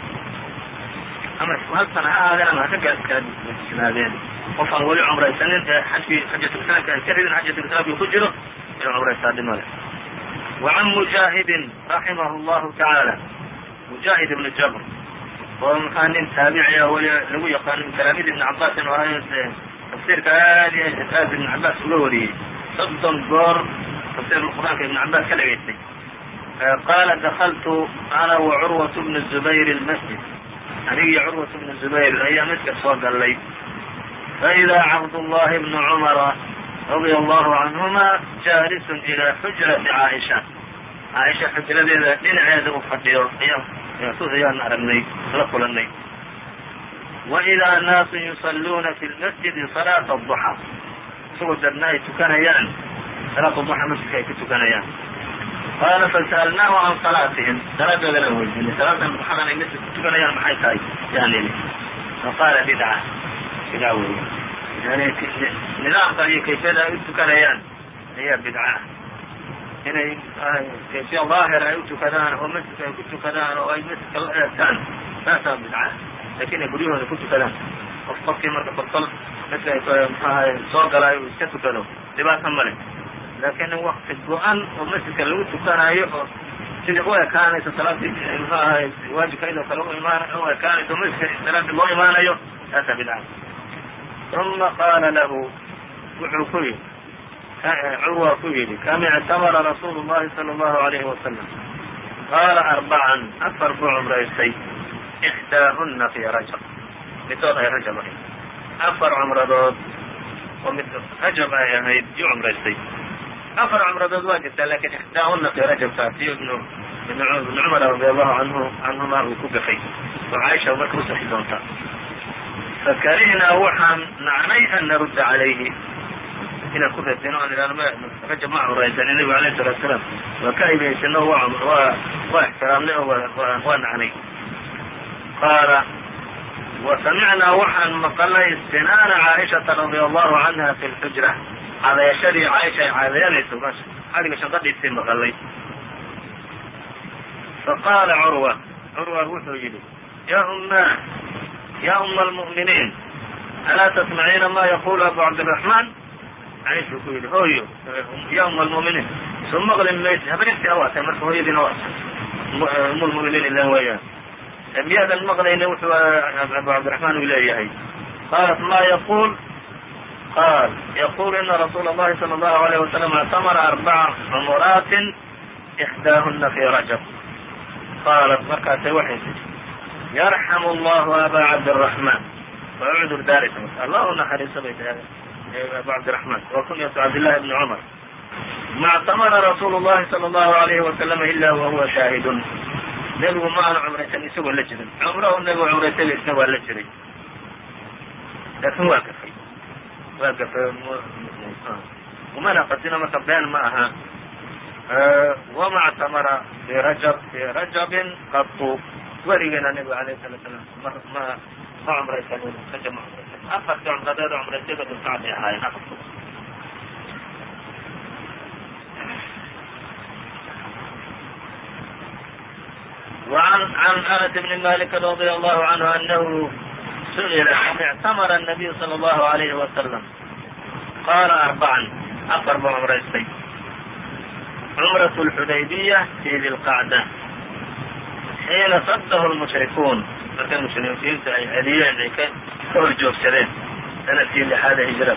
ama hal sana ha ahaadeen ama haka gaadisnaadeen qof aan weli cumraysanin ee xajkii xajatulslaamka aan ka ridin xajatulslaamka ku jiro inuu cumraysaa dhib male. وعn mujahidin raximah الlahu taعaalى mujahid ibn jabr oo maxaa nin taabici ah weli lagu yaqaano min kalaamid ibn cabaasin oo ahay tafsiirka aad iyo aad ibn cabaas uga wariyey soddon goor tafsir qur-aanka ibn cabaas ka dhageystay qaala dakaltu ana wacurwaة bn zubayr اlmasjid anigi iyo curwaة bn zubayr ayaa midka soo gallay faidaa cabdullahi bn cumara radia allahu canhuma jaalisun ilaa xujrati caaisha caaisha xujradeeda dhinaceeda u fadhiyo ayaan aragnay la kulanay waidaa naasun yusalluuna fi lmasjidi salaata aduxa isagoo dadna ay tukanayaan salaata duxa masjidka ay ku tukanayaan qaala fasa'alnaahu can salaatihim salaadoodan aan weydiinay salaatan duxadan ay masjid ku tukanayaan maxay tahay yaan ili faqaala bidca bidca wey yani nidaamka iyo kayfiyada ay u tukanayaan ayaa bidca ah inay kayfiya daahir ay u tukadaan oo masjidka ay ku tukadaan oo ay masjidka la eegtaan taasaa bidca lakin inay guryahooda ku tukadaan qof qofkii marka kolkol masjidka mxuahay soo galaayo uu iska tukado dhibaata male laakin wakti go-an oo masjidka lagu tukanayo oo sidii u ekaanayso salaadii mxu ahay waajibkaydoo kale u imaan u ekaanayso masjidka salaadii loo imaanayo taasaa bidca. uma qaala lahu wuxuu ku yihi curwa ku yidhi kam ictamara rasuulu llahi sala allahu alayhi wasalam qaala arbacan afar buu cumraystay ixdaahuna fi rajab midood ay rajab ahayd afar cumradood oo mid rajab ay ahayd yuu cumraystay afar cumradood waa jirtaa lakin ixdaahuna fi rajab taasiyo ibnu ibnu cumar radi allahu anhu canhuma uu ku gafay oo caaisha marka usaxi doontaa fakarihnaa waxaan nacnay an narudda calayhi inaan ku radino aan idhahno m rajab ma cumraysanin nabigu alayh salatu salaam waa ka hibaysano waa waa waa ixtiraamnay oo waa nacnay qaala wasamicnaa waxaan maqalnay istinaana caaishata radia allahu canha fi lxujra cadayashadii caaisha ay cadayanayso xadiga shanqadhiisii maqalay faqaala curwa curwa wuxuu yidhi ya umma ya uma almu'miniin alaa tasmaciina ma yaqulu abu cabdiraxmaan caaisha ku yidhi hooyo ya uma almu'miniin soo maqli maysa habrintii awaatay marka hooyadiina waa um lmuminiin ilan weeyaan miyaadan maqlayna wuxuu abu cabdiraxmaan uu leeyahay qaalat ma yaqul qaal yaqul ina rasuula اllahi salى اllahu alayh wasalam اctamara arbaca cumuraatin ixdaahuna fi rajab qaalat markaasay waxay tii yarxamu allahu aba cabdiraxmaan waa cudur daaraysa marka allah u naxariiso bay tahay abu cabdiraxmaan waa kunyatu cabdillahi bni cumar ma اctamara rasuulu اllahi salى اllahu alayhi wasalama ila wahuwa shaahidun nebigu ma aanu cumraysan isagoo la jirin cumrahu nebigu cumraysay isna waa la jiray laakin waa gafay waa gafay umana qasina marka been ma aha wama اctamara fi rajab fi rajabin qatu weligeena nebigu alayh salatu salam ma ma ma cumraysan rajab ma cumraysan afartii cumradeed oo cumraysayba dulkacday ahaayeen afartu وعن عن أنس بن مالك رضي الله عنه أنه سئل عن اعتمر النبي صلى الله عليه وسلم قال أربعا أقرب عمرتين عمرة الحديبية في ذي القعدة حين صده المشركون markay muslimiinta ay celiyeen ay ka hor joogsadeen sanadkii lixaad hijrada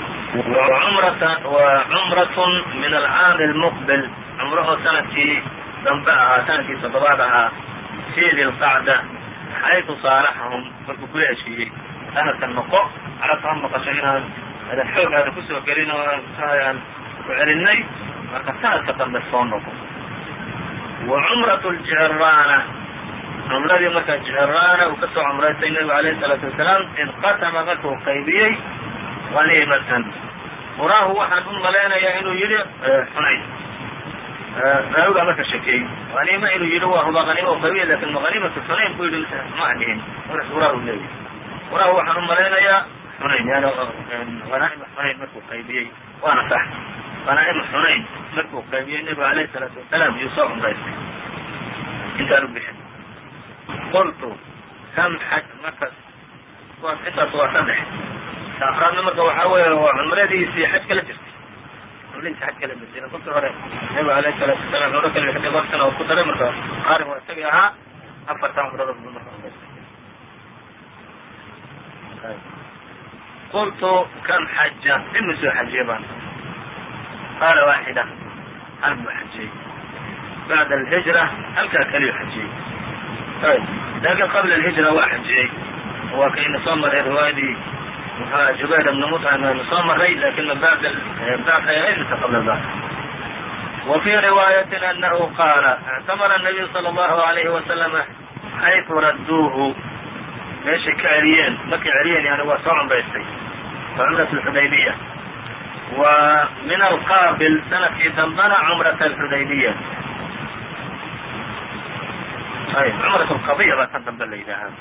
وعمرة من العام المقبل cumraho sanadkii dambe ahaa sanadkii toddobaad ahaa fi di lqacda xaytu saalaxahum markuu kula heshiiyey sanadkan noqo carabta ha maqasho inaan adan xoog aada kusoo gelin oo aan ku celinay marka sanadka dambe soo noqo wa cumrat ljiraana cumradii marka jiraana uu kasoo cumraystay nebigu alayhi salaatu wasalaam inqasama markuu qaybiyey haniimatan quraahu waxaan u malaynayaa inuu yidhi xunayn raawigaa marka shekeeyey haniima inuu yidhi waa huba haniima qabiya lakin haniimatu xunayn ku yidhi ma dhihin quraahu leeyahy quraahu waxaan u malaynayaa xunayn yani hanaaima xunayn markuu qaybiyey waana sax hanaaima xunayn markuu qaybiyey nebigu alayhi salaatu wasalaam yuu soo cumraystay intaan u bixin qultu kam xaj marka intaas waa saddex afraadna marka waxaa weeye waa cumradiisii xaj kala jirtay cumradiisi xaj kala jirtay kolkii hore nebigu alayhi salaatu wasalaam cumro kala bixday laba sana oo ku daray marka qaarin waa isagii ahaa afartaa cumrada bu marka cumraystay qultu kam xaja imisoo xajiye baan qaala waaxida hal buu xajiyey bacda alhijra halkaa keliyu xajiyey lakin qabla alhijra waa xajiyey waa kayna soo maray riwaayadii mxua jubayr bna mطcim aynu soo maray lakina bacd bacd mise qabla bacd wa fii riwaayatin anahu qaala اctamara الnabiyu salى اllahu alayhi wasalama xaytu radduuhu meeshay ka celiyeen markay celiyeen yani waa soo cumraystay waa cumrat اlxudaybiya wa min alqaabil sanadkii dambana cumrat اlxudaybiya ayb cumrat اlqadiya baa ka dambe la yidhaahaa